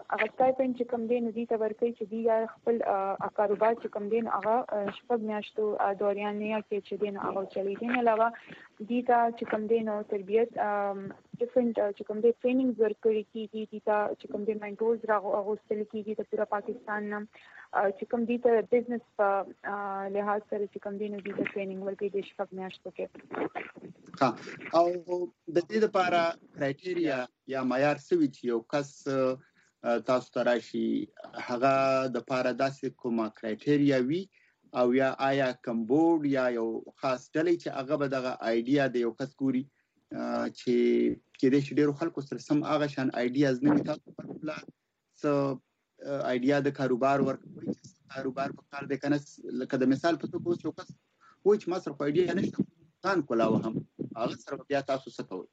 هغه سټایپند چې کوم دی نو دې ته ورکوي چې دی خپل کاروبار چې کوم دی هغه شپږ میاشتو دوران نه کې چې دی هغه چلی دی نه علاوه دې ته چې کوم دی نو تربیت ډیفرنٹ چې کوم دی ټریننګ ورکړي کیږي دې ته چې کوم دی منټورز راغوستل کیږي د پورا پاکستان نه چې کوم دی ته بزنس په لحاظ سره چې کوم دی نو دې ته ټریننګ ورکړي د شپږ میاشتو کې او د دې لپاره کرایټیریا یا معیار څه وي چې یو کس تاسو ته راشي هغه د لپاره داسې کومه کرایټیریا وي او یا آیا کمبود یا یو خاص ډلې چې هغه به دغه آیډیا د یو کس ګوري چې کېدای شي ډېرو خلکو سره سم هغه شان آیډیاز نه وي تاسو ورکړله څه آیډیا د کاروبار ورکوي چې کاروبار په کار دی که نه لکه د مثال په توګه اوس یو کس وایي چې ما سره خو آیډیا نشته ځان کولاوه هم هغه سره بیا تاسو څه کوئ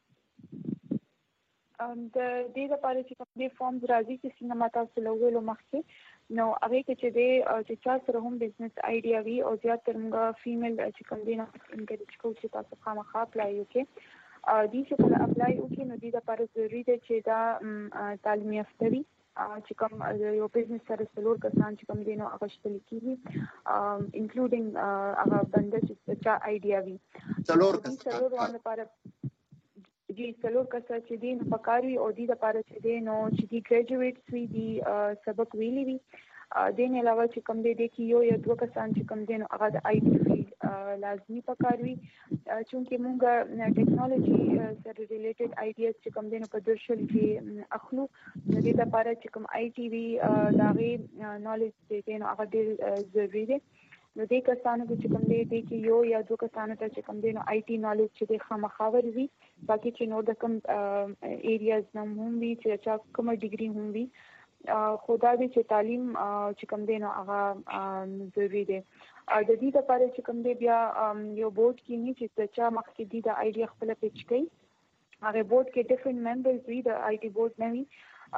د دې لپاره چې کوم دی فارمز راځي چې څنګه ما تاسو له ویلو مخکې نو هغه کې چې دی چې چا سره هم بزنس آیډیا وي او زیاتره موږ فیمیل چې کوم دی نو انکریج کوو چې تاسو خامخا اپلای وکړئ دې چې کله اپلای وکړي نو دې لپاره ضروري دی چې دا تعلیم یافته وي چې کوم یو بزنس سره څلور کسان چې کوم دی نو هغه شتل کیږي انکلوډینګ هغه بنده چې چا آیډیا وي څلور کسان لپاره جی څلور کسان چې دي نو پکاري او دې لپاره چې دي نو چې دي ګریجویټس وي دي سبق ویلي وي د نه علاوه چې کوم دی کې یو یا دوه کسان چې کوم دی نو هغه د آی ټي فیلډ لازمي پکاروي چونکه موږ ټیکنالوژي سره ریلیټډ آیډیاز چې کوم دی نو په درشل کې اخلو د دې لپاره چې کوم آی ټي وی داغه نالج دی نو هغه ډېر ضروري دی نو دې کسانو چې کوم دی کې یو یا دوه کسانو ته چې کوم دی نو آی ټي نالج چې د خامخاور وي باقي چې نو د کوم ایریاز نوم هم وي چې چا کوم ډیګري هم وي خدا دې چې تعلیم چې کوم دی نو هغه ضروري دی د دې لپاره چې کوم دی بیا یو بورډ کې نه چې چا مخکې دی د آیډیا خپل پیچ کوي هغه بورډ کې ډیفرنٹ ممبرز وي د آی ټي بورډ نه وي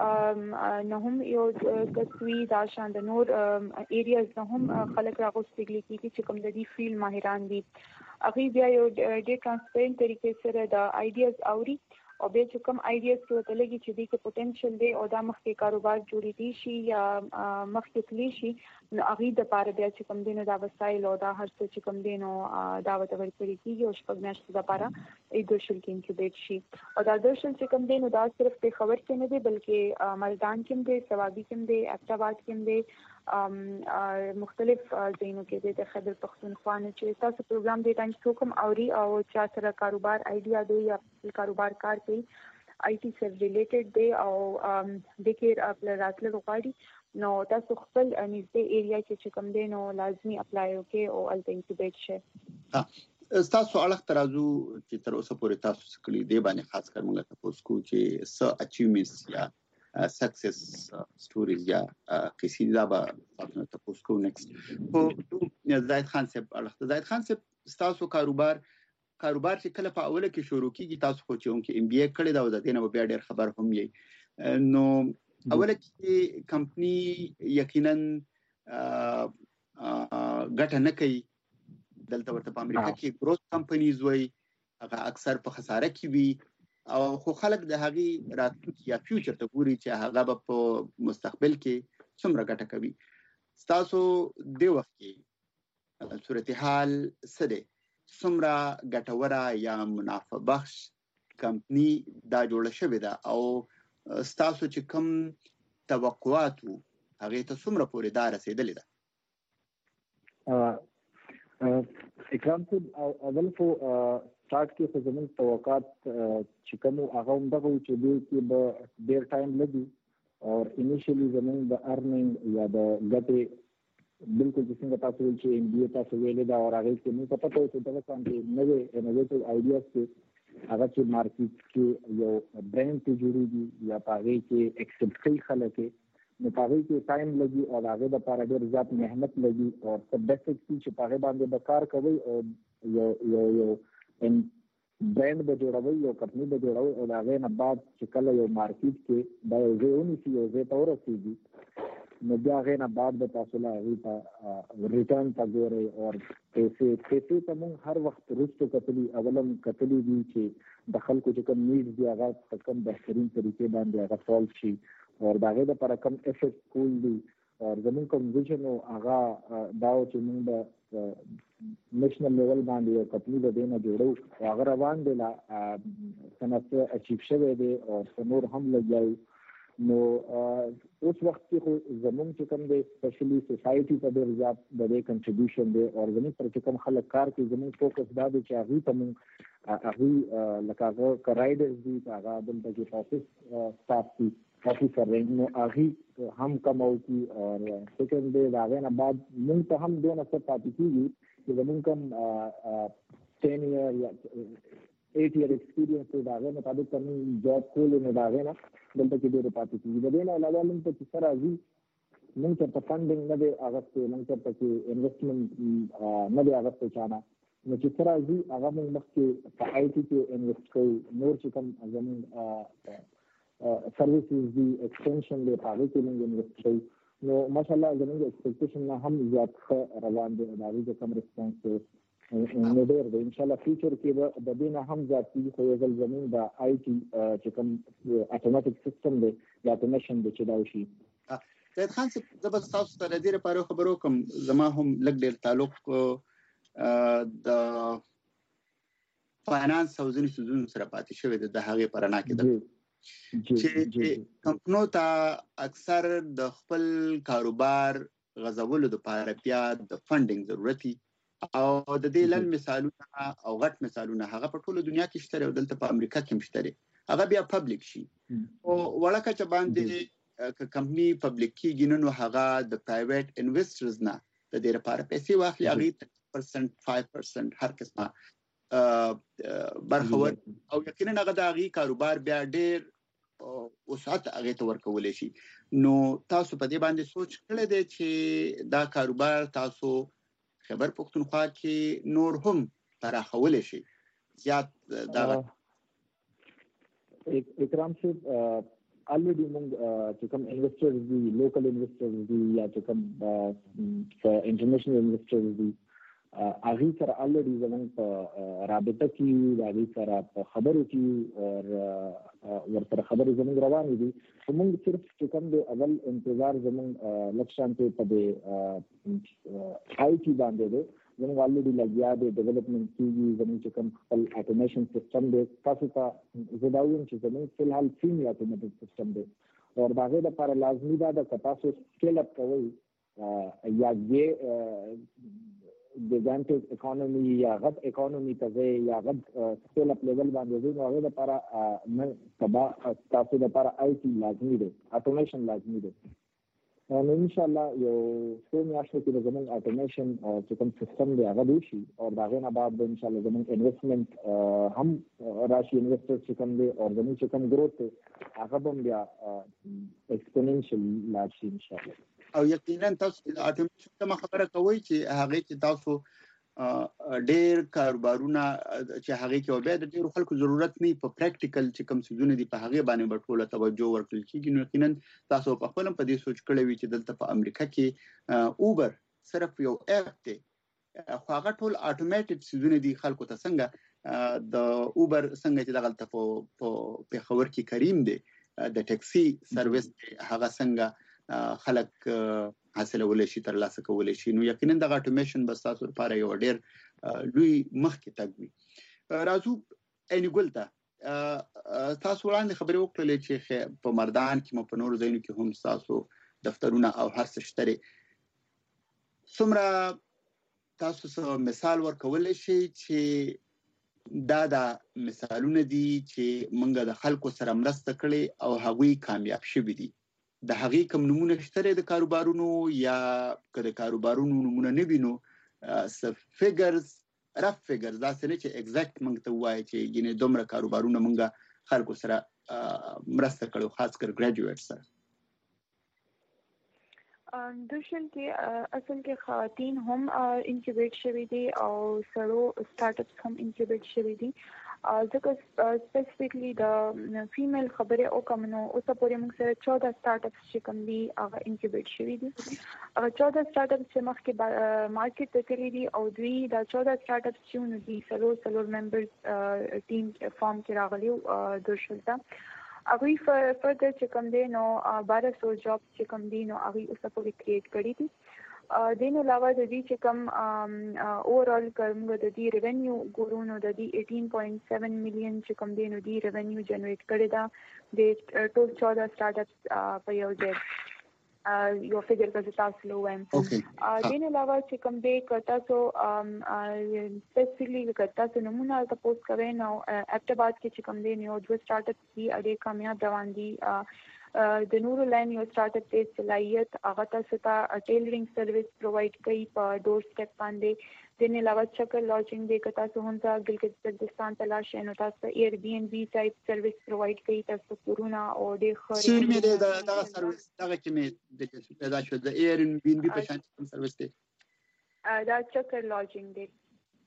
نه هم یو کسوي دا شان د نور ایریاز نه هم خلک راغوستګلی کیږي چې کوم د دې فیلډ ماهران دي هغه بیا یو ډېر ترانسپیرنت طریقې سره د آیډیاز اوري او به چې کوم آیډیاز ته تلګي چې دې کې پوتنشل دی او دا مخکې کاروبار جوړې دي شي یا مخکې تللی شي نو هغه د پاره بیا چې کوم دینو دا وسایل او دا هر څه چې کوم دینو دا وته ورکړي کیږي او شپږ میاشتې لپاره ای درشل کې انکیوبیټ شي او دا درشل چې کوم دینو دا صرف په خبر کې نه دی بلکې ملدان کې دی سوابي کې دی اکټاباد کې دی مختلف ځایونو کې د خیبر پختونخوا نه چې تاسو پروګرام دی تاسو کوم اوري او چا سره کاروبار آیډیا دی یا کاروبار کار کوي آی ټي سره ریلیټډ دی او د کې خپل راتلل غواړي نو تاسو خپل نږدې ایریا کې کوم دی نو لازمي اپلای وکړئ او الته انکیوبیټ شي تاسو اړه ترازو چې تر اوسه پورې تاسو څکلي دی باندې خاص کر موږ تاسو کو چې س اچیومنټس یا سکسس سټوریز یا قصیده به تاسو کو نیکسټ په زاید خان صاحب تاسو کاروبار چې کله په اوله کې شروع کیږي تاسو خو چې اونکه ام بي اي کړی دا او د دې نه بیا ډېر خبر هم یې نو اوله کې کمپنی یقینا ګټه نه کوي دلته ورته په امریکا کې گروث کمپنیز وای هغه اکثر په خساره کې وي او خو خلک د هغه راتلونکي یا فیوچر ته ګوري چې هغه په مستقبل کې څومره ګټه کوي تاسو د وخت کې صورتحال څه دی څومره ګټوره یا منافع بخش کمپنی دا جوړه شوې ده او تاسو چې کوم توقعات هغه ته څومره پورې دا رسیدلې ده اکرام صاحب اول خو سٹارټ کې خو زموږ توقعات چې کوم هغه هم دغه چې دوی کې به ډېر ټایم لګي او انیشلی زموږ د ارننګ یا د ګټې بالکل څنګه تاسو ول چې ام بي اي تاسو ویلې دا او هغه کې موږ پته و چې دا څنګه نوې انوویټیو آیډیاز کې هغه چې مارکیټ کې یو برانډ ته جوړیږي یا هغه کې ایکسپټ کوي خلک نو هغه کې ټایم لګي او هغه د لپاره ډېر زیات مهنت لګي او په بیسیک چې هغه باندې د کار کوي او یو برانډ به جوړوي یو کمپنی به جوړوي او هغه نه بعد چې کله یو مارکیټ کې دا یو ځای ونیسي یو ځای ته ورسېږي نو بیا غیر نه بعد به تاسو لا غوتا ریټرن تا ګوري او پیسې ته موږ هر وخت رستو کتلی اولم کتلی دي چې د خلکو چې کوم نیډز دی هغه په کوم بهترین طریقې باندې هغه سولف شي او دا غیر لپاره کوم افورت کول دي او زموږ کوم ویژن او هغه داو چې موږ د نېشنل لیول باندې یو کمپنی به دینه جوړو هغه روان دی لا سنت اچیو شوی دی او نور هم لګیاو نو اوس وخت کې زموږ چې کوم دی سپیشلی سوسایټي په ډېر زیات د دې کنټریبیوشن دی او زموږ پر چې کوم خلک کار کوي زموږ فوکس دا دی چې هغه ته موږ هغه لکه هغه کرایډرز دي هغه دلته کې افیس سټاف دي افیسر نو هغه هم کماو کی او سیکنډ دی دا غنه بعد موږ ته هم دونه څه پاتې کیږي چې زموږ کوم 10 year یا 8 year experience دا غنه مطابق کوم جاب کول نه دا غنه دلته کې ډېر پاتې کیږي د دې نه علاوه موږ ته څه راځي موږ ته فندینګ نه دی اغسطه موږ ته انویسټمنټ نه دی اغسطه چانه نو چې څه راځي هغه موږ مخکې په آی ټي کې انویسټ کوو نور چې کوم زموږ سرویسز دی ایکسټنشن دی هغه کې موږ انویسټ کوو نو ماشاءالله زموږ ایکسپیکټیشن نه هم زیات روان دي دا وی کوم ریسپانس نو ډېر دی ان شاء الله فیوچر کې د دې نه هم زیات دي خو یو ځل زموږ د آی ټي چې کوم اتوماتیک سیستم دی یا اتومېشن دی چې دا وشي سید خان صاحب زبر تاسو ته د دې لپاره خبرو کوم زما هم لګ ډېر تعلق د فاینانس او ځینې سوزونو سره پاتې شوی د هغې پرانا کې ده چې کمپنو ته اکثر د خپل کاروبار غزولو لپاره بیا د فنډینګ ضرورت او د دې لن مثالونه او غټ مثالونه هغه په ټوله دنیا کې شته او دلته په امریکا کې هم شته هغه بیا پبلک شي او وړکه چې باندې کمپنی پبلک کېږي نو هغه د پرایویټ انویسټرز نه د دې لپاره پیسې واخلي هغه 5% هر قسمه برخور او یقینا هغه د هغه کاروبار بیا ډېر وسعت هغه ته ورکول شي نو تاسو په دې باندې سوچ کړی دی چې دا کاروبار تاسو خبر پښتونخوا کې نور هم پراخول شي زیات دا اکرام صاحب already موږ چې کوم انویسټرز دي لوکل انویسټرز دي یا چې کوم انټرنیشنل انویسټرز دي هغه سره already زموږ په رابطه کې هغه سره په خبرو کې او ورته خبرې زموږ روانې دي موږ صرف چې کوم د اول انتظار زموږ لکشان ته په آی ټي باندې ده زموږ already لګیا دي ډیولپمنٹ کیږي زموږ چې کوم خپل اټومیشن سیستم دی تاسو ته زداویم چې زموږ فلحال سیمی اټومیټډ سیستم دی او هغه لپاره لازمي ده چې تاسو سکیل اپ کوئ یا د ګانټیک اکانومي یا غټ اکانومي ته یا غټ سکیل اپ لیول باندې نو هغه لپاره نه تبا تاسو لپاره آی ټي لازمي دی اټومیشن لازمي دی نو ان شاء الله یو څو میاشتو کې زموږ اټومیشن او چې کوم سیستم دی هغه وشي او دا غوښنه بعد ان شاء الله زموږ انویسټمنٹ هم راشي انویسټر چې کوم دی او زموږ چې کوم گروث هغه هم بیا ایکسپوننشل لاشي ان شاء الله او یقینا تاسو د اټومیشن ته خبره کوي چې هغه کې تاسو ډېر کاروبارونه چې هغه کې وبې د ډېر خلکو ضرورت نه په پریکټیکل چې کوم څه دي په هغه باندې ټوله توجه ورکړل کیږي نو یقینا تاسو په خپل په دې سوچ کړی وي چې دلته په امریکا کې اوبر صرف یو اپ دی خو هغه ټول اټومیټډ سيزونه دي خلکو ته څنګه د اوبر څنګه چې دغه په خبر کې کریم دی د ټیکسي سرویس هغه څنګه خلک حاصل ولې شي تر لاسه کولای شي نو یقینا د اټومیشن بس تاسو لپاره یو ډېر لوی مخ کې تګوي راځو انګول ته تاسو وړاندې خبرې وکړلې چې په مردان کې په نور ځایونو کې هم تاسو دفترونه او هر څه شته څومره تاسو سره مثال ورکول شي چې دا مثالونه دي چې موږ د خلکو سره مرسته کړې او هغوی کامیاب شوي دي د هغې کوم نمونه شته د کاروبارونو یا که د کاروبارونو نمونه نه وي نو رف فیګرز دا څه نه چې اګزیکټ موږ ته ووایي چې ګینې دومره کاروبارونه موږ خلکو سره مرسته کړو خاص کر ګریجویټ سره دوشن کې اصل کې خواتین هم انکیوبیټ شوي دي او سړو سٹارټ اپس هم انکیوبیټ شوي دي ځکه سپیسیفیکلی د فیمیل خبره او کوم نو اوس پورې موږ سره 14 سٹارټ اپس چې کوم دي هغه انکیوبیټ شوي دي. هغه 14 سٹارټ اپس چې مخکې مارکیټ ته تللي دي او دوی دا 14 سٹارټ اپس چې نو دي څلور ممبرز ټیم فارم کې راغلي درشلته هغه فردر چې کوم دي نو 1200 جاب چې کوم دي نو هغه اوس پورې کریټ کړی دي. دین علاوه د دې چې کوم اوورال کوم د دې ریونیو ګورونو د دې 18.7 میلیون چې کوم دی نو دی ریونیو جنریټ کړی دا د ټول 14 سٹارټ اپس په یو ځای یو فګر کې تاسو لو وایم. دین علاوه چې کوم دی کتا سو سپیسیفیکلی کتا سو نمونه تاسو کوي نو اپټاباد کې چې کوم دی نو د سٹارټ اپس دی اړې کامیاب روان دي. د نورو لاین یو سٹارټ اپ ته صلاحیت هغه تاسو ته ټیلرینګ سرویس پرووایډ کوي په ډور سټیپ باندې. دین علاوه چکر لاجینګ دی کتا سو هم ځا ګلګت بلتستان تلاش نو تاسو ایر بی ان بی ټایپ سرویس پرووایډ کوي تاسو کورونا او د خوري سیر می دا سرویس دا چې می د پیدا شو د ایر بی ان بی په شان سرویس دی دا چکر لاجینګ دی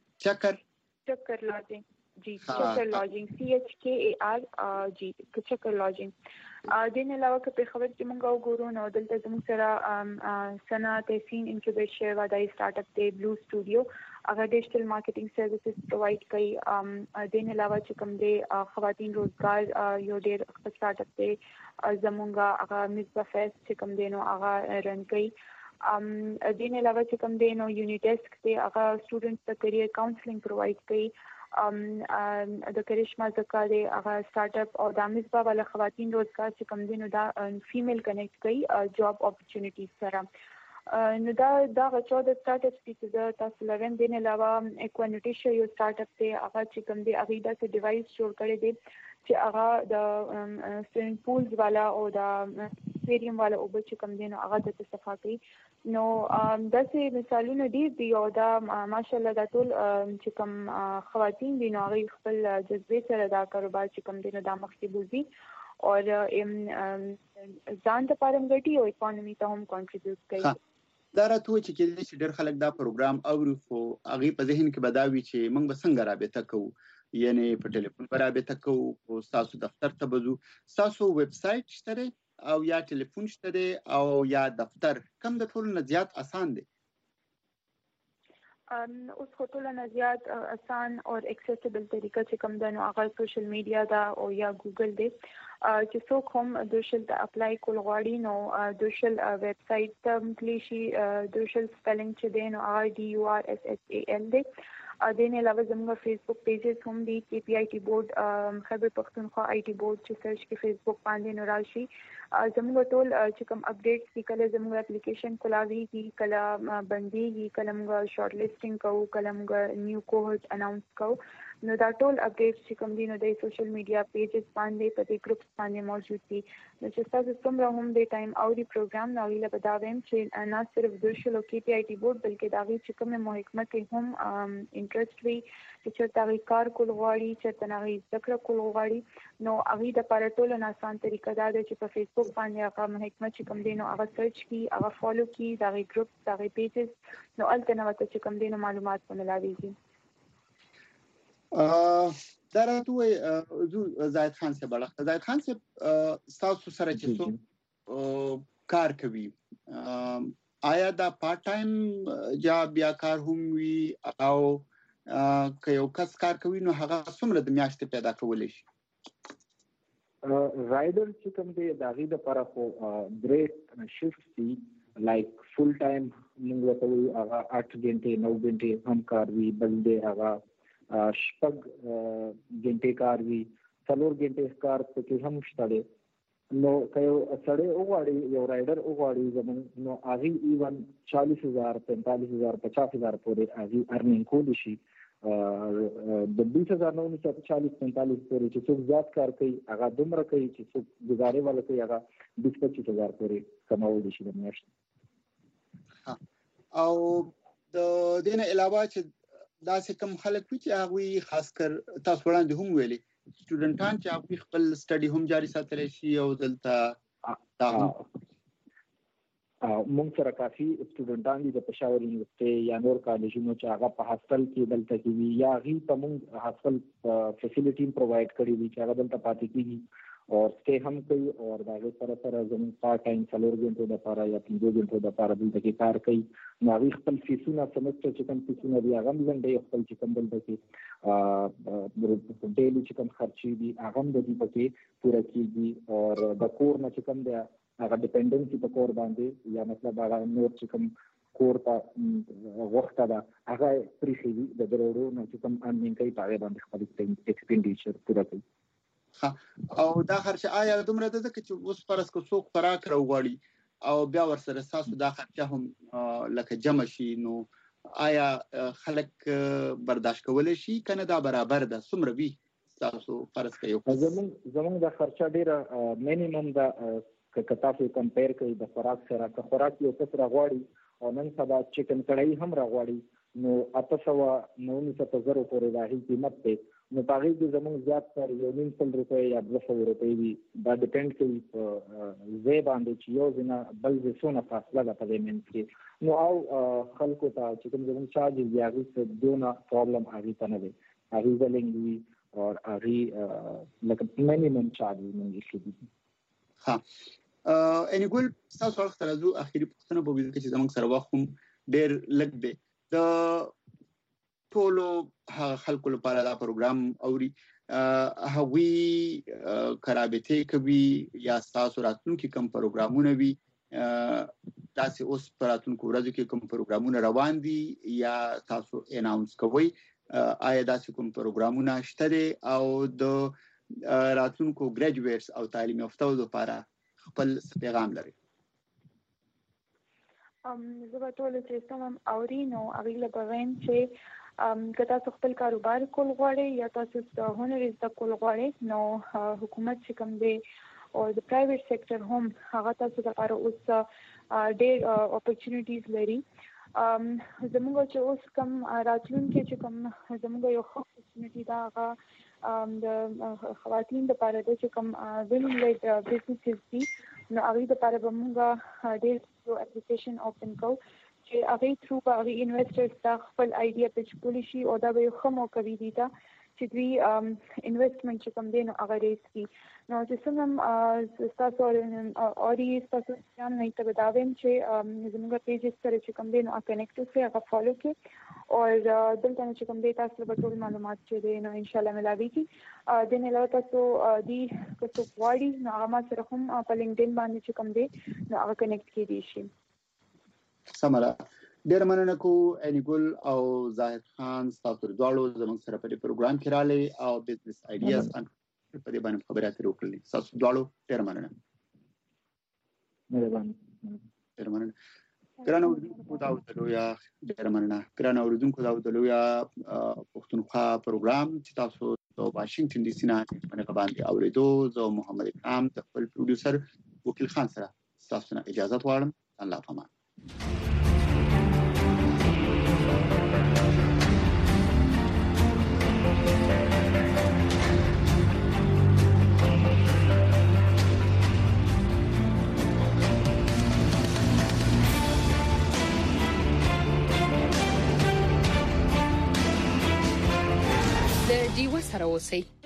چکر لاجینګ جی چکر لاجینګ CHKAR جی چکر لاجینګ. دین علاوه که په خبر چې موږ وګورو نو دلته زموږ سره سنا تحسین انکیوبیټ شوی و د سٹارټ اپ ته بلو سټوډیو هغه ډیجیټل مارکیټینګ سرویسز پرووایډ کوي. دین علاوه چې کوم دی خواتین روزګار یو ډیر سٹارټ اپ ته زموږ هغه مصباح فیس چې کوم دی نو هغه رن کوي. دین علاوه چې کوم دی نو یونیډیسک ته هغه سټوډنټس ته کیریئر کاونسلینګ پرووایډ کوي. د کرشما زکاري هغه سٹارټ اپ او د مصباح والا خواتین روزګار چې کوم دي نو دا فیمیل کنیکټ کوي جاب اپورچونټیز سره. نو دا 14 سٹارټ اپس چې تاسو لرئ. دین علاوه اکوانټی شو یو سٹارټ اپ ته هغه چې کوم دی هغه دا څه ډیوایس جوړ کړی دی چې هغه د سویمینګ پولز والا او د اکویریم والا او چې کوم دی نو هغه د صفا کوي. نو داسې مثالونه ډیر دي او دا ماشاءالله دا ټول چې کوم خواتین دي نو هغه خپل جذبې سره دا کاروبار چې کوم دی نو دا مخکې بوزي او ځان ته پاره ګټي او اکانومي ته هم کنټریبیوټ کوي. دا راته چې کله چې ډېر خلک دا پروګرام اوري خو هغه په ذهن کې بداوي چې موږ به څنګه رابطه کوو یعنی په ټلیفون پر رابطه کوو او تاسو دفتر ته بزو تاسو ویب سټ شته او یا ټلیفون شته او یا دفتر کوم د ټولو نه زیات آسان دی؟ اوس خو ټولو نه زیات آسان او اکسیسیبل طریقه چې کوم ده نو هغه سوشل میډیا دا او یا ګوګل دی چې څوک هم دوشل ته اپلای کول غواړي نو دوشل ویب سټ ته متلی شي. دوشل سپیلنګ چې دی نو RDURSHAL دی. دین علاوه زموږ فیسبوک پیجز هم دي KPIT بورډ خیبر پختونخوا IT بورډ چې سرچ کې فیسبوک باندې نو راشي. زموږ ټول چې کوم اپډیټس دي کله زموږ اپلیکیشن کولاویږي کله بنديږي کله موږ شارټ لیسټینګ کوو کله موږ نیو کوهورټ اناونس کوو نو دا ټول اپډیټس چې کوم دي نو د سوشل میډیا پیجز باندې په دې ګروپس باندې موجود دي. نو چې تاسو څومره هم د ټایم او دی پروګرام نو ویله بداویم چې نه صرف دوشل او KPIT بورډ بلکې دا غي چې کوم محکمه کې هم انټرست وي چې تاسو کار کول غواړي چې تاسو ذکر کول غواړي نو هغه د پارټول نه آسان طریقه دا ده چې په فیسبوک باندې هغه محکمه چې کوم دي نو هغه سرچ کی هغه فالو کی دا غي ګروپ دا غي پیجز نو الته نو چې کوم دي نو معلومات ملاويږي. دا راته زو زاید خان سے بلخ زاید خان سے تاسو سره چې څو کار کوي آیا دا پارت ټایم جاب یا کار هم وي او که یو کس کار کوي نو هغه څومره د میاشتې پیدا کولی شي؟ رایډر چې کوم دی د هغې دپاره خو درې شفټ دي لایک فل ټایم موږ ورته وایو هغه 8 غنټې 9 غنټې هم کار وي بل دی هغه شپږ غنټې کار وي 4 غنټې کار پکې هم شته دی. نو که یو سړی وغواړي یو رایډر وغواړي زموږ نو هغې ایون 40,000 45,000 50,000 پورې هغې ارنینګ کولی شي. د 20,000 نه ونیسه 40-45 پورې چې څوک زیات کار کوي هغه دومره کوي چې څوک ګزارې والا کوي هغه 20-25,000 پورې کمولی شي د میاشتې. او د دې نه علاوه چې داسې کوم خلک وي چې هغوی خاص کر تاسو وړاندې هم ویلي سټوډنټان چې هغوی خپل سټډي هم جاري ساتلی شي او دلته مونږ سره کافي سټوډنټان دي د پېښور یونیورسيټي یا نور کالجونو چې هغه په هاستل کې دلته کې وي یا غي ته مونږ هاستل فیسیلیټي پرووایډ کړی دي چې هغه دلته پاتې کیږي او سټے هم کوي او دا سره سره زموږ پارت ټایم 4 غنټو د لپاره یا 5 غنټو د لپاره دلته کې کار کوي. نو هغه خپل فیسونه سمستر چې کوم فیسونه دي هغه لنډي خپل چې کوم دلته کې ډیلی چې کوم خرچي دي هغه د دې پکې پوره کیږي او د کور نه چې کوم دی هغه ډیپندنسي په کور باندې یا مطلب هغه نور چې کوم کور ته وخت دا هغه پریشي د ضرورو نه چې کوم امنیت کوي په باندې خپل ایکسپینډیچر پوره کوي. او دا خرچه آیا دومره ده چې اوس پرس کو څوک خوراک راوغړي او بیا ورسره ساسو دا خرچه هم لکه جمع شي نو آیا خلک برداشت کولای شي کنه دا برابر ده څومره وي تاسو فرض کړئ زموږ د خرچه ډیره مینیمم ده که تاسو کمپیر کوي د خوراک سره که خوراک یو څه راغواړي او نن سبا چکن کړای هم راغواړي نو 800 پورې راځي قیمت ته نو پاره کې زموږ زیات تر 1.5 روپے یا 200 روپے وي دا ډیپند کوي په زی باندې چې یو ځنه بل څونه فاصله ده په پیمنټ کې نو او خلکو ته چې کوم زموږ چارج دی هغه څه دونه پرابلم هغه ته نه وي هغه زلنګوي او هغه لکه مینیمم چارج موږ شي دي. ها ان ګول تاسو وخت راځو اخیری پوښتنه به وکړو چې زموږ سره وخت ډېر لږ دی د ټولو خلکو لپاره دا پروګرام اوري هغوی کرابته کوي یا تاسو راتلونکي کوم پروګرامونه وي تاسو اوس راتلونکو ورځو کې کوم پروګرامونه روان دي یا تاسو اناونس کوي آیا تاسو کوم پروګرامونه شته او د راتلونکو ګریجویټس او تعلیم یافته لپاره خپل پیغام لري؟ زه به ټول چې سم اورینو اغه لبوین چې که تاسو خپل کاروبار کول غواړئ یا تاسو د هنر زده کول غواړئ نو حکومت چې کوم دی او د پرایویټ سېکټر هم هغه تاسو لپاره اوس ډېر اپورچونټیز لري. زموږ چې اوس کوم راتلونکي چې کوم زموږ یو ښه اپورچونټي دا هغه د خواتین لپاره د چې کوم ویمن لیډ بزنسز دي نو هغه لپاره به موږ ډېر اپلیکیشن اوپن کوو چې هغه تھرو به هغه انویسټرز دا خپل آیډیا پیچ کولی شي او دا به یو ښه موقع وي دي چې دوی انویسټمنټ چې کوم دی نو هغه ریس کړي. نو چې څنګه تاسو اوري تاسو ځان نه ته بداویم چې زموږ پیجز سره چې کوم دی نو کنیکټ اوسئ هغه فالو کړئ او دلته چې کوم دی تاسو به ټول معلومات چې دی نو ان شاء الله ملاويږي. د نه علاوه تاسو دی که څوک غواړي نو هغه ما سره هم په لینکډین باندې چې کوم دی نو هغه کنیکټ کړئ شي. سمره ډیر مننه کو انیګل او زاهد خان تاسو دواړو زموږ سره په دې پروګرام کې راغلي او بزنس آیډیاز په دې باندې خبرې اترې وکړلې. تاسو دواړو ډیر مننه. ډیر مننه. ګران اوریدونکو دا ودلویا ډیر مننه. ګران اوریدونکو دا ودلویا پښتونخوا پروګرام چې تاسو د واشنگټن ډي سي نه باندې اوریدو زه محمد اکرام د خپل پروډوسر وکیل خان سره تاسو نه اجازه غواړم. الله پامان. د ډیوه سره اوسئ.